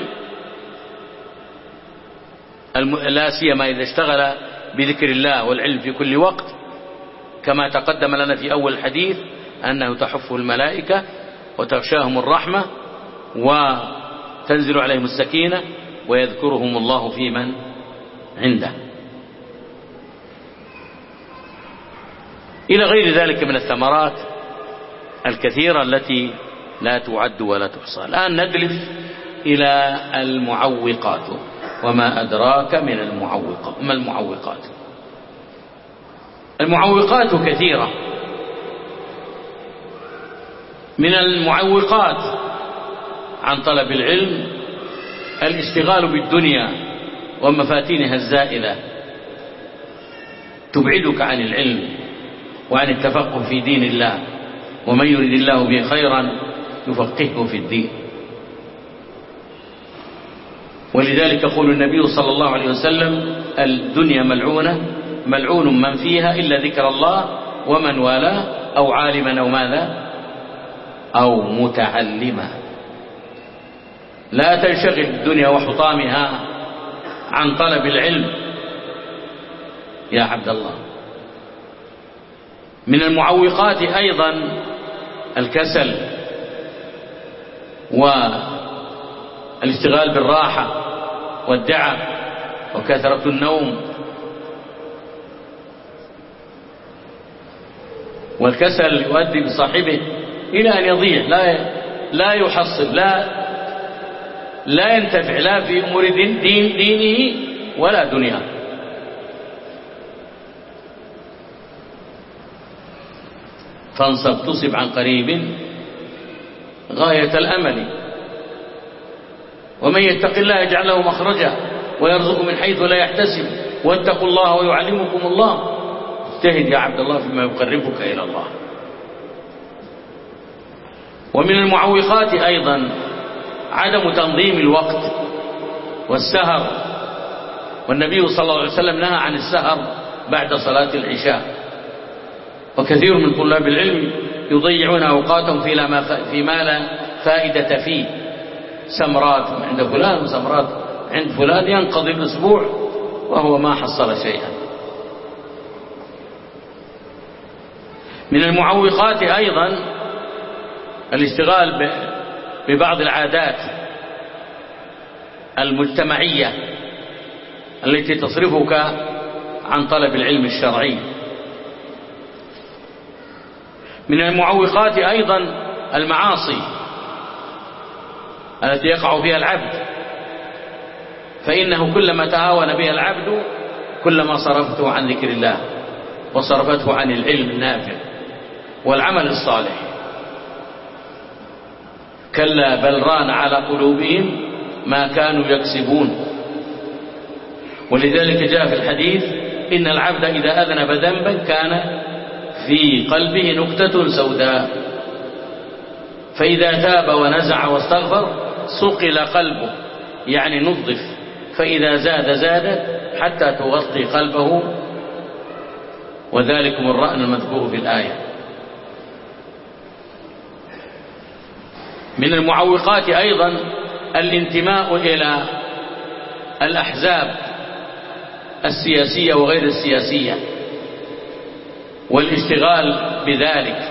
Speaker 1: لا سيما إذا اشتغل بذكر الله والعلم في كل وقت، كما تقدم لنا في أول الحديث أنه تحفه الملائكة وتغشاهم الرحمة وتنزل عليهم السكينة ويذكرهم الله في من عنده، إلى غير ذلك من الثمرات الكثيرة التي لا تعد ولا تحصى. الآن ندلف إلى المعوقات. وما أدراك ما المعوقات؟ المعوقات كثيرة. من المعوقات عن طلب العلم الاشتغال بالدنيا ومفاتينها الزائلة تبعدك عن العلم وعن التفقه في دين الله، ومن يريد الله به خيرا يفقهه في الدين. ولذلك يقول النبي صلى الله عليه وسلم: الدنيا ملعونة، ملعون من فيها إلا ذكر الله ومن والاه، أو عالما أو ماذا أو متعلما. لا تنشغل الدنيا وحطامها عن طلب العلم يا عبد الله. من المعوقات أيضا الكسل والاشتغال بالراحة والدعة وكثرة النوم. والكسل يؤدي بصاحبه إلى أن يضيع، لا يحصل، لا ينتفع لا في أمور دينه ولا دنياه. فانصب تصب عن قريب غاية الأمل، ومن يتق الله يجعل له مخرجا ويرزق من حيث لا يحتسب، واتقوا الله ويعلمكم الله. اجتهد يا عبد الله فيما يقربك إلى الله. ومن المعوقات أيضا عدم تنظيم الوقت والسهر، والنبي صلى الله عليه وسلم نهى عن السهر بعد صلاة العشاء، وكثير من طلاب العلم يضيعون أوقاتهم فيما لا فائدة فيه، سمرات عند فلان وسمرات عند فلان، ينقضي الأسبوع وهو ما حصل شيئا. من المعوقات أيضا الاشتغال ببعض العادات المجتمعية التي تصرفك عن طلب العلم الشرعي. من المعوقات أيضا المعاصي التي يقع فيها العبد، فإنه كلما تهاون بها العبد كلما صرفته عن ذكر الله وصرفته عن العلم النافع والعمل الصالح. كلا بل ران على قلوبهم ما كانوا يكسبون. ولذلك جاء في الحديث إن العبد إذا أذنب ذنبا كان في قلبه نكتة سوداء، فإذا تاب ونزع واستغفر صقل قلبه، يعني نظف، فإذا زاد حتى تغطي قلبه، وذلكم الرأن المذكور في الآية. من المعوقات أيضا الانتماء إلى الأحزاب السياسية وغير السياسية والاشتغال بذلك،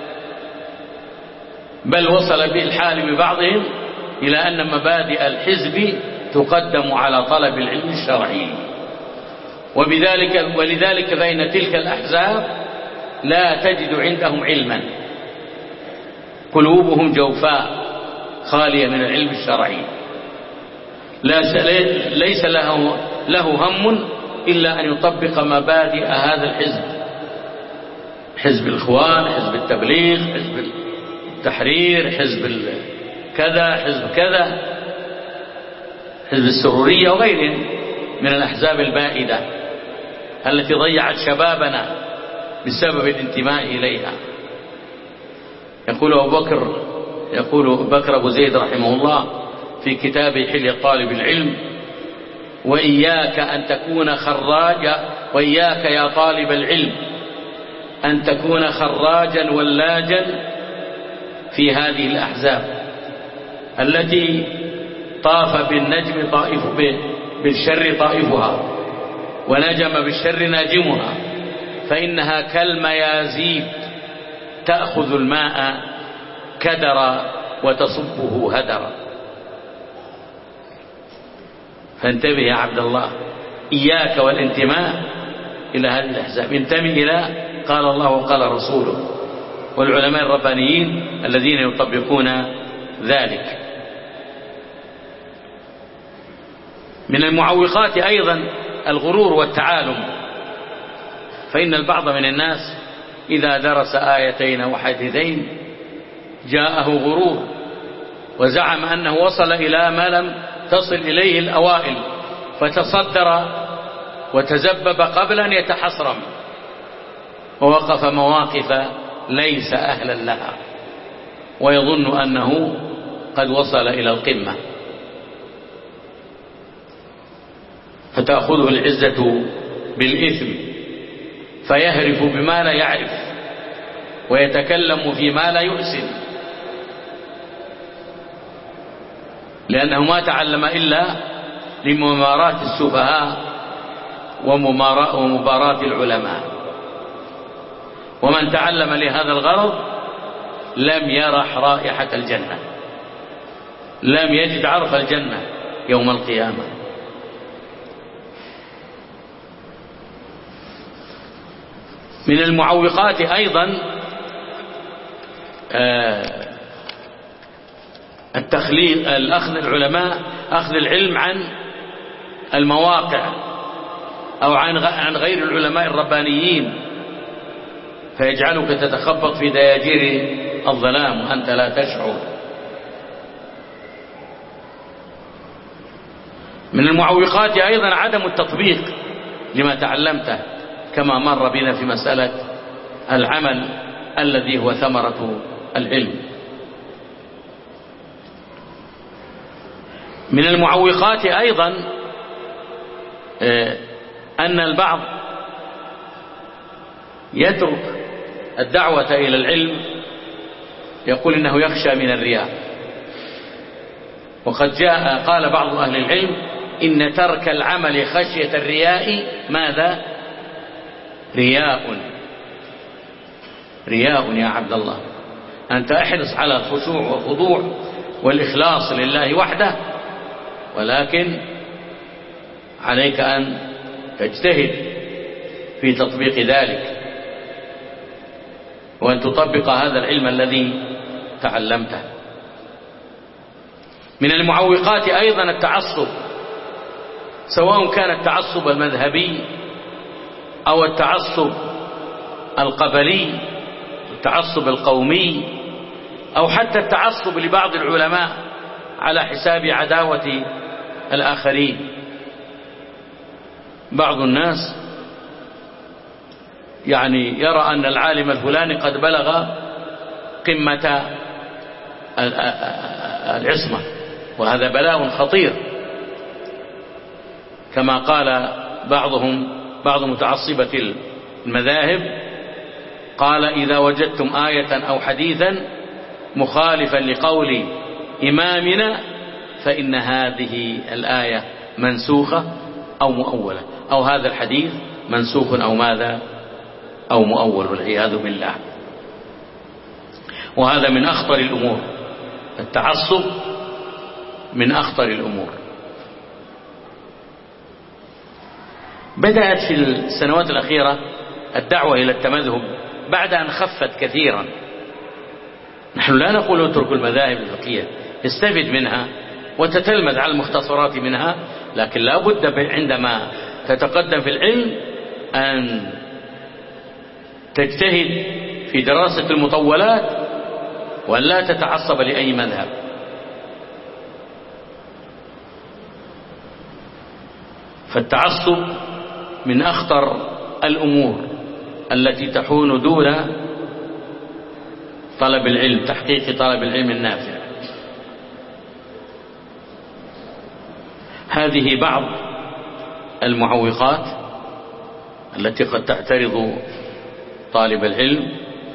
Speaker 1: بل وصل به الحال ببعضهم إلى أن مبادئ الحزب تقدم على طلب العلم الشرعي، ولذلك فإن تلك الأحزاب لا تجد عندهم علما، قلوبهم جوفاء خالية من العلم الشرعي، ليس له هم إلا أن يطبق مبادئ هذا الحزب، حزب الإخوان، حزب التبليغ، حزب التحرير، حزب كذا، حزب كذا، حزب السرورية وغيرهم من الأحزاب البائدة التي ضيعت شبابنا بسبب الانتماء إليها. يقول بكر أبو زيد رحمه الله في كتابه حلية طالب العلم: وإياك أن تكون خراجا، وإياك يا طالب العلم أن تكون خراجا ولاجا في هذه الأحزاب التي طاف بالنجم بالشر طائفها ونجم بالشر ناجمها، فإنها كالميازيد تأخذ الماء كدرا وتصبه هدرا. فانتبه يا عبد الله، إياك والانتماء إلى هذه الأحزاب، انتمي إلى قال الله وقال رسوله والعلماء الربانيين الذين يطبقون ذلك. من المعوقات أيضا الغرور والتعالم، فإن البعض من الناس إذا درس آيتين وحديثين جاءه غرور وزعم أنه وصل إلى ما لم تصل إليه الأوائل، فتصدر وتزبب قبل أن يتحصرم، ووقف مواقف ليس أهلا لها، ويظن أنه قد وصل إلى القمة، فتأخذه العزة بالإثم فيهرف بما لا يعرف ويتكلم فيما لا يحسن، لأنه ما تعلم إلا لمماراة السفهاء ومباراة العلماء، ومن تعلم لهذا الغرض لم يرح رائحة الجنة، لم يجد عرف الجنة يوم القيامة. من المعوقات أيضا التخليل، الأخذ العلماء أخذ العلم عن المواقع أو عن غير العلماء الربانيين، فيجعلك تتخبط في دياجير الظلام وأنت لا تشعر. من المعوقات أيضا عدم التطبيق لما تعلمته، كما مر بنا في مسألة العمل الذي هو ثمرة العلم. من المعوقات أيضا أن البعض يترك الدعوة إلى العلم، يقول إنه يخشى من الرياء. وقد قال بعض أهل العلم إن ترك العمل خشية الرياء ماذا؟ رياء يا عبد الله. أنت احرص على الخشوع والخضوع والإخلاص لله وحده، ولكن عليك أن تجتهد في تطبيق ذلك، وأن تطبق هذا العلم الذي تعلمته. من المعوقات أيضا التعصب، سواء كان التعصب المذهبي أو التعصب القبلي، التعصب القومي، أو حتى التعصب لبعض العلماء على حساب عداوة الآخرين. بعض الناس يعني يرى أن العالم الفلاني قد بلغ قمة العصمة، وهذا بلاء خطير، كما قال بعض متعصبة المذاهب، قال إذا وجدتم آية أو حديثا مخالفا لقول إمامنا فإن هذه الآية منسوخة أو مؤولة، أو هذا الحديث منسوخ أو ماذا أو مؤول، والعياذ بالله. وهذا من أخطر الأمور، التعصب من أخطر الأمور. بدأت في السنوات الأخيرة الدعوة إلى التمذهب بعد أن خفت كثيرا. نحن لا نقول اترك المذاهب الفقهية، استفد منها وتتلمذ على المختصرات منها، لكن لا بد عندما تتقدم في العلم أن تجتهد في دراسة المطولات ولا تتعصب لأي مذهب. فالتعصب من أخطر الأمور التي تحول دون طلب العلم، تحقيق طلب العلم النافع. هذه بعض المعوقات التي قد تعترض طالب العلم،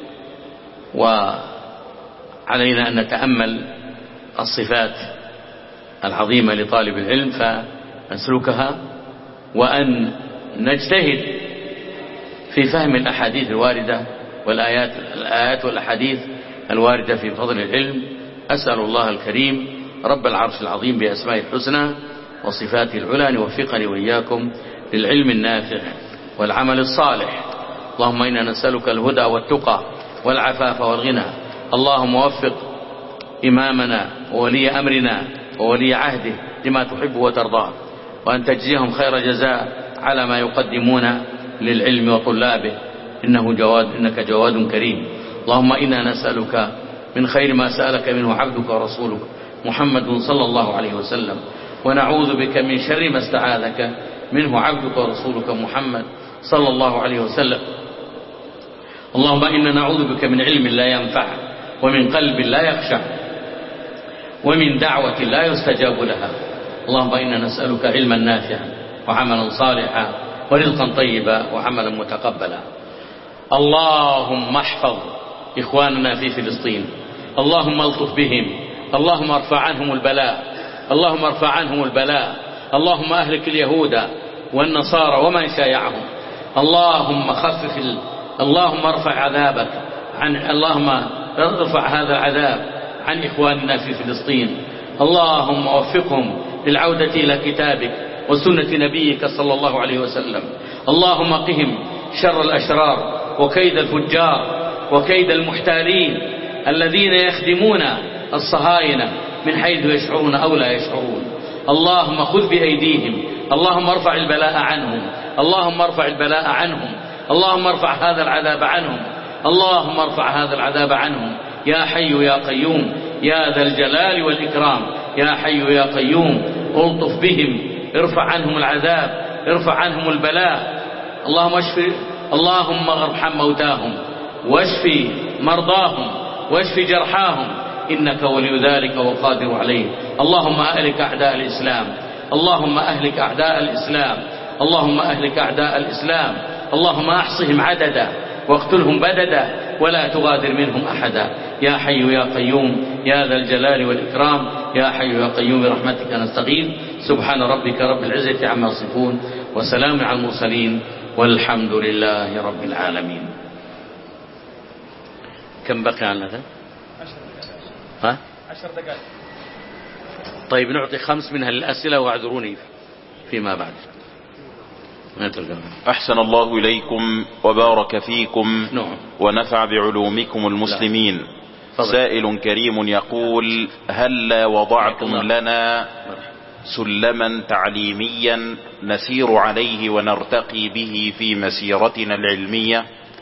Speaker 1: وعلينا أن نتأمل الصفات العظيمة لطالب العلم فنسلكها، وأن نجتهد في فهم الأحاديث الواردة والآيات والأحاديث الواردة في فضل العلم. أسأل الله الكريم رب العرش العظيم بأسمائه الحسنى وصفاته العلى أن يوفقني وإياكم للعلم النافع والعمل الصالح. اللهم إنا نسألك الهدى والتقى والعفاف والغنى. اللهم وفق إمامنا وولي أمرنا وولي عهده لما تحب وترضاه، وأن تجزيهم خير جزاء على ما يقدمون للعلم وطلابه، إنك جواد كريم. اللهم إنا نسألك من خير ما سألك منه عبدك ورسولك محمد صلى الله عليه وسلم، ونعوذ بك من شر ما استعاذك منه عبدك ورسولك محمد صلى الله عليه وسلم. اللهم إنا نعوذ بك من علم لا ينفع، ومن قلب لا يخشع، ومن دعوة لا يستجاب لها. اللهم إنا نسألك علما نافعا وعملا صالحا ورزقا طيبا وعملا متقبلا. اللهم احفظ إخواننا في فلسطين، اللهم الطف بهم، اللهم ارفع عنهم البلاء، اللهم ارفع عنهم البلاء، اللهم أهلك اليهود والنصارى ومن شايعهم. اللهم ارفع عذابك اللهم ارفع هذا العذاب عن إخواننا في فلسطين. اللهم وفقهم للعودة إلى كتابك وسنة نبيك صلى الله عليه وسلم. اللهم قهم شر الأشرار وكيد الفجار وكيد المحتالين الذين يخدمون الصهاينة من حيث يشعرون أو لا يشعرون. اللهم خذ بأيديهم، اللهم ارفع البلاء عنهم، اللهم ارفع البلاء عنهم، اللهم ارفع هذا العذاب عنهم، اللهم ارفع هذا العذاب عنهم يا حي يا قيوم يا ذا الجلال والإكرام. يا حي يا قيوم الطف بهم، ارفع عنهم العذاب، ارفع عنهم البلاء. اللهم ارحم موتاهم واشف مرضاهم واشف جرحاهم إنك ولي ذلك والقادر عليه. اللهم أهلك أعداء الإسلام، اللهم أهلك أعداء الإسلام، اللهم أهلك أعداء الإسلام، اللهم أحصهم عددا واقتلهم بددا ولا تغادر منهم أحدا. يا حي يا قيوم يا ذا الجلال والإكرام، يا حي يا قيوم برحمتك نستغيث. سبحان ربك رب العزة عما يصفون وسلام على المرسلين والحمد لله رب العالمين. كم بقي عنا؟
Speaker 2: 10 دقائق.
Speaker 1: طيب نعطي 5 منها للأسئلة واعذروني فيما بعد.
Speaker 3: أحسن الله إليكم وبارك فيكم
Speaker 1: نعم.
Speaker 3: ونفع بعلومكم المسلمين. سائل كريم يقول: هل لا وضعتم لنا سلما تعليميا نسير عليه ونرتقي به في مسيرتنا العلمية؟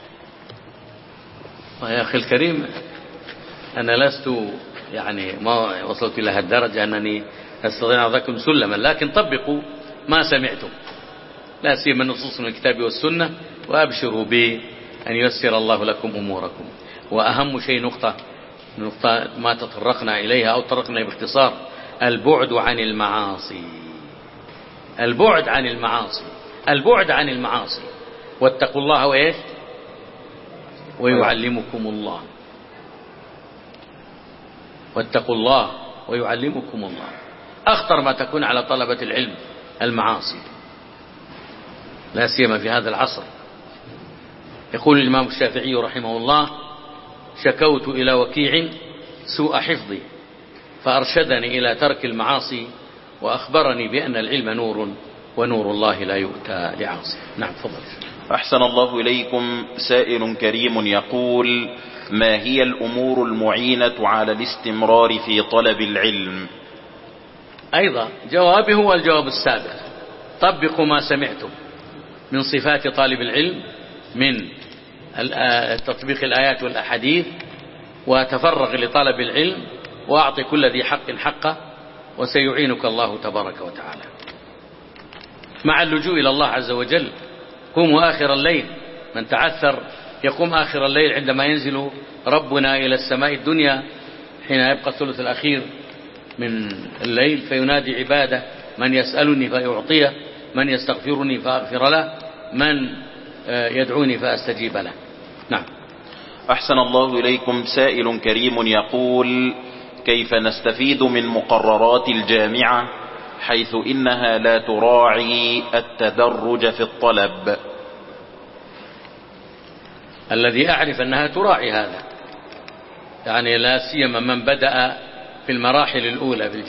Speaker 1: يا أخي الكريم، أنا لست ما وصلت إلى هالدرجة أنني أستطيع أن أعطيكم سلما، لكن طبقوا ما سمعتم، لا سيما نصوص من الكتاب والسنة، وأبشروا بأن ييسر الله لكم أموركم. وأهم شيء نقطة ما تطرقنا إليها أو تطرقنا باختصار: البعد عن المعاصي، البعد عن المعاصي، البعد عن المعاصي. واتقوا الله وإيش؟ ويعلمكم الله. واتقوا الله ويعلمكم الله. أخطر ما تكون على طلبة العلم المعاصي، لا سيما في هذا العصر. يقول الإمام الشافعي رحمه الله: شكوت إلى وكيع سوء حفظي فأرشدني إلى ترك المعاصي وأخبرني بأن العلم نور ونور الله لا يؤتى لعاصي. نعم تفضل.
Speaker 3: أحسن الله إليكم. سائل كريم يقول: ما هي الأمور المعينة على الاستمرار في طلب العلم؟
Speaker 1: أيضا جوابه هو الجواب السابق: طبقوا ما سمعتم من صفات طالب العلم من تطبيق الآيات والأحاديث، وتفرغ لطلب العلم، وأعطي كل ذي حق حقه، وسيعينك الله تبارك وتعالى. مع اللجوء إلى الله عز وجل. قوموا آخر الليل، من تعثر يقوم آخر الليل عندما ينزل ربنا إلى السماء الدنيا حين يبقى الثلث الأخير من الليل، فينادي عباده: من يسألني فأعطيه، من يستغفرني فأغفر له، من يدعوني فأستجيب له. نعم.
Speaker 3: أحسن الله إليكم. سائل كريم يقول: كيف نستفيد من مقررات الجامعة حيث إنها لا تراعي التدرج في الطلب؟
Speaker 1: الذي أعرف أنها تراعي هذا، لا سيما من بدأ في المراحل الأولى في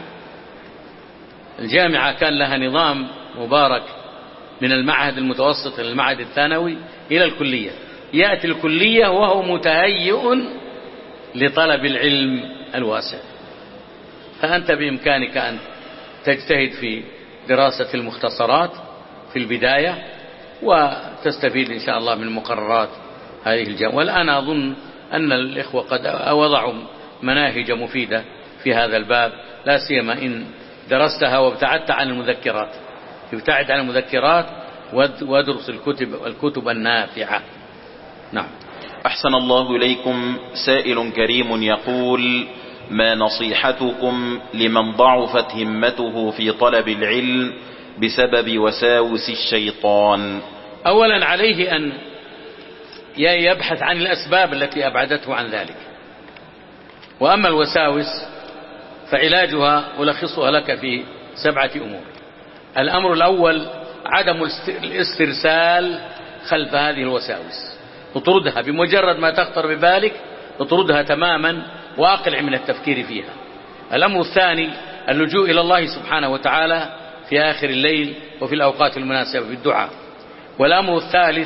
Speaker 1: الجامعة كان لها نظام مبارك من المعهد المتوسط إلى المعهد الثانوي إلى الكلية. يأتي الكلية وهو متهيئ لطلب العلم الواسع، فأنت بإمكانك أن تجتهد في دراسة المختصرات في البداية، وتستفيد إن شاء الله من مقررات هذه الجامعة. والآن أظن أن الإخوة قد وضعوا مناهج مفيدة في هذا الباب، لا سيما إن درستها وابتعدت عن المذكرات. ابتعد عن المذكرات وادرس الكتب النافعة. نعم.
Speaker 3: أحسن الله إليكم. سائل كريم يقول: ما نصيحتكم لمن ضعفت همته في طلب العلم بسبب وساوس الشيطان؟
Speaker 1: أولا عليه أن يبحث عن الأسباب التي أبعدته عن ذلك، وأما الوساوس فعلاجها ألخصها لك في 7 أمور. الأمر الأول عدم الاسترسال خلف هذه الوساوس، اطردها بمجرد ما تخطر ببالك، اطردها تماما وأقلع من التفكير فيها. الأمر الثاني اللجوء إلى الله سبحانه وتعالى في آخر الليل وفي الأوقات المناسبة في الدعاء. والأمر الثالث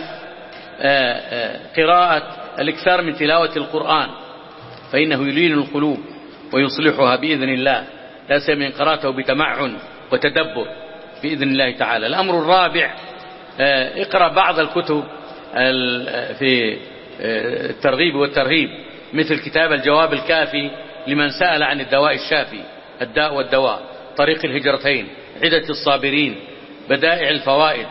Speaker 1: الإكثار من تلاوة القرآن، فإنه يلين القلوب ويصلحها بإذن الله، لا سيما إن قرأته بتمعن وتدبر بإذن الله تعالى. الأمر الرابع اقرأ بعض الكتب في الترغيب والترهيب، مثل كتاب الجواب الكافي لمن سأل عن الدواء الشافي، الداء والدواء، طريق الهجرتين، عدة الصابرين، بدائع الفوائد،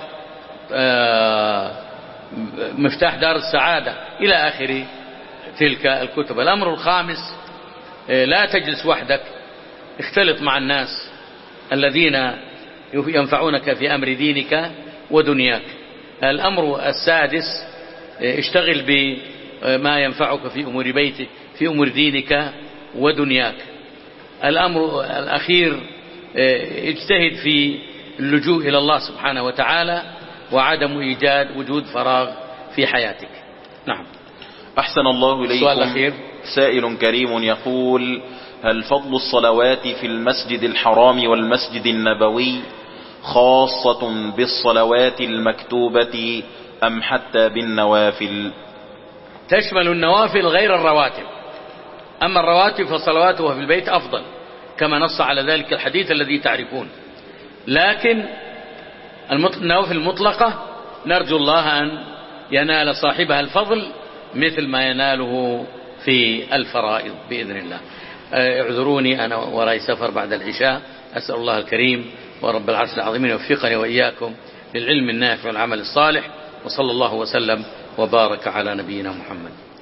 Speaker 1: مفتاح دار السعادة، إلى آخر تلك الكتب. الأمر الخامس لا تجلس وحدك، اختلط مع الناس الذين ينفعونك في أمر دينك ودنياك. الأمر السادس، اشتغل بما ينفعك في أمور بيتك، في أمور دينك ودنياك. الأمر الأخير، اجتهد في اللجوء إلى الله سبحانه وتعالى وعدم إيجاد وجود فراغ في حياتك. نعم.
Speaker 3: أحسن الله إليكم.
Speaker 1: السؤال الأخير،
Speaker 3: سائل كريم يقول: هل فضل الصلوات في المسجد الحرام والمسجد النبوي خاصة بالصلوات المكتوبة أم حتى بالنوافل؟
Speaker 1: تشمل النوافل غير الرواتب. أما الرواتب فصلواتها في البيت أفضل، كما نص على ذلك الحديث الذي تعرفون. لكن النوافل المطلقة نرجو الله أن ينال صاحبها الفضل مثل ما يناله في الفرائض بإذن الله. اعذروني أنا وراي سفر بعد العشاء. أسأل الله الكريم ورب العرش العظيم يوفقني وإياكم للعلم النافع والعمل الصالح، وصلى الله وسلم وبارك على نبينا محمد.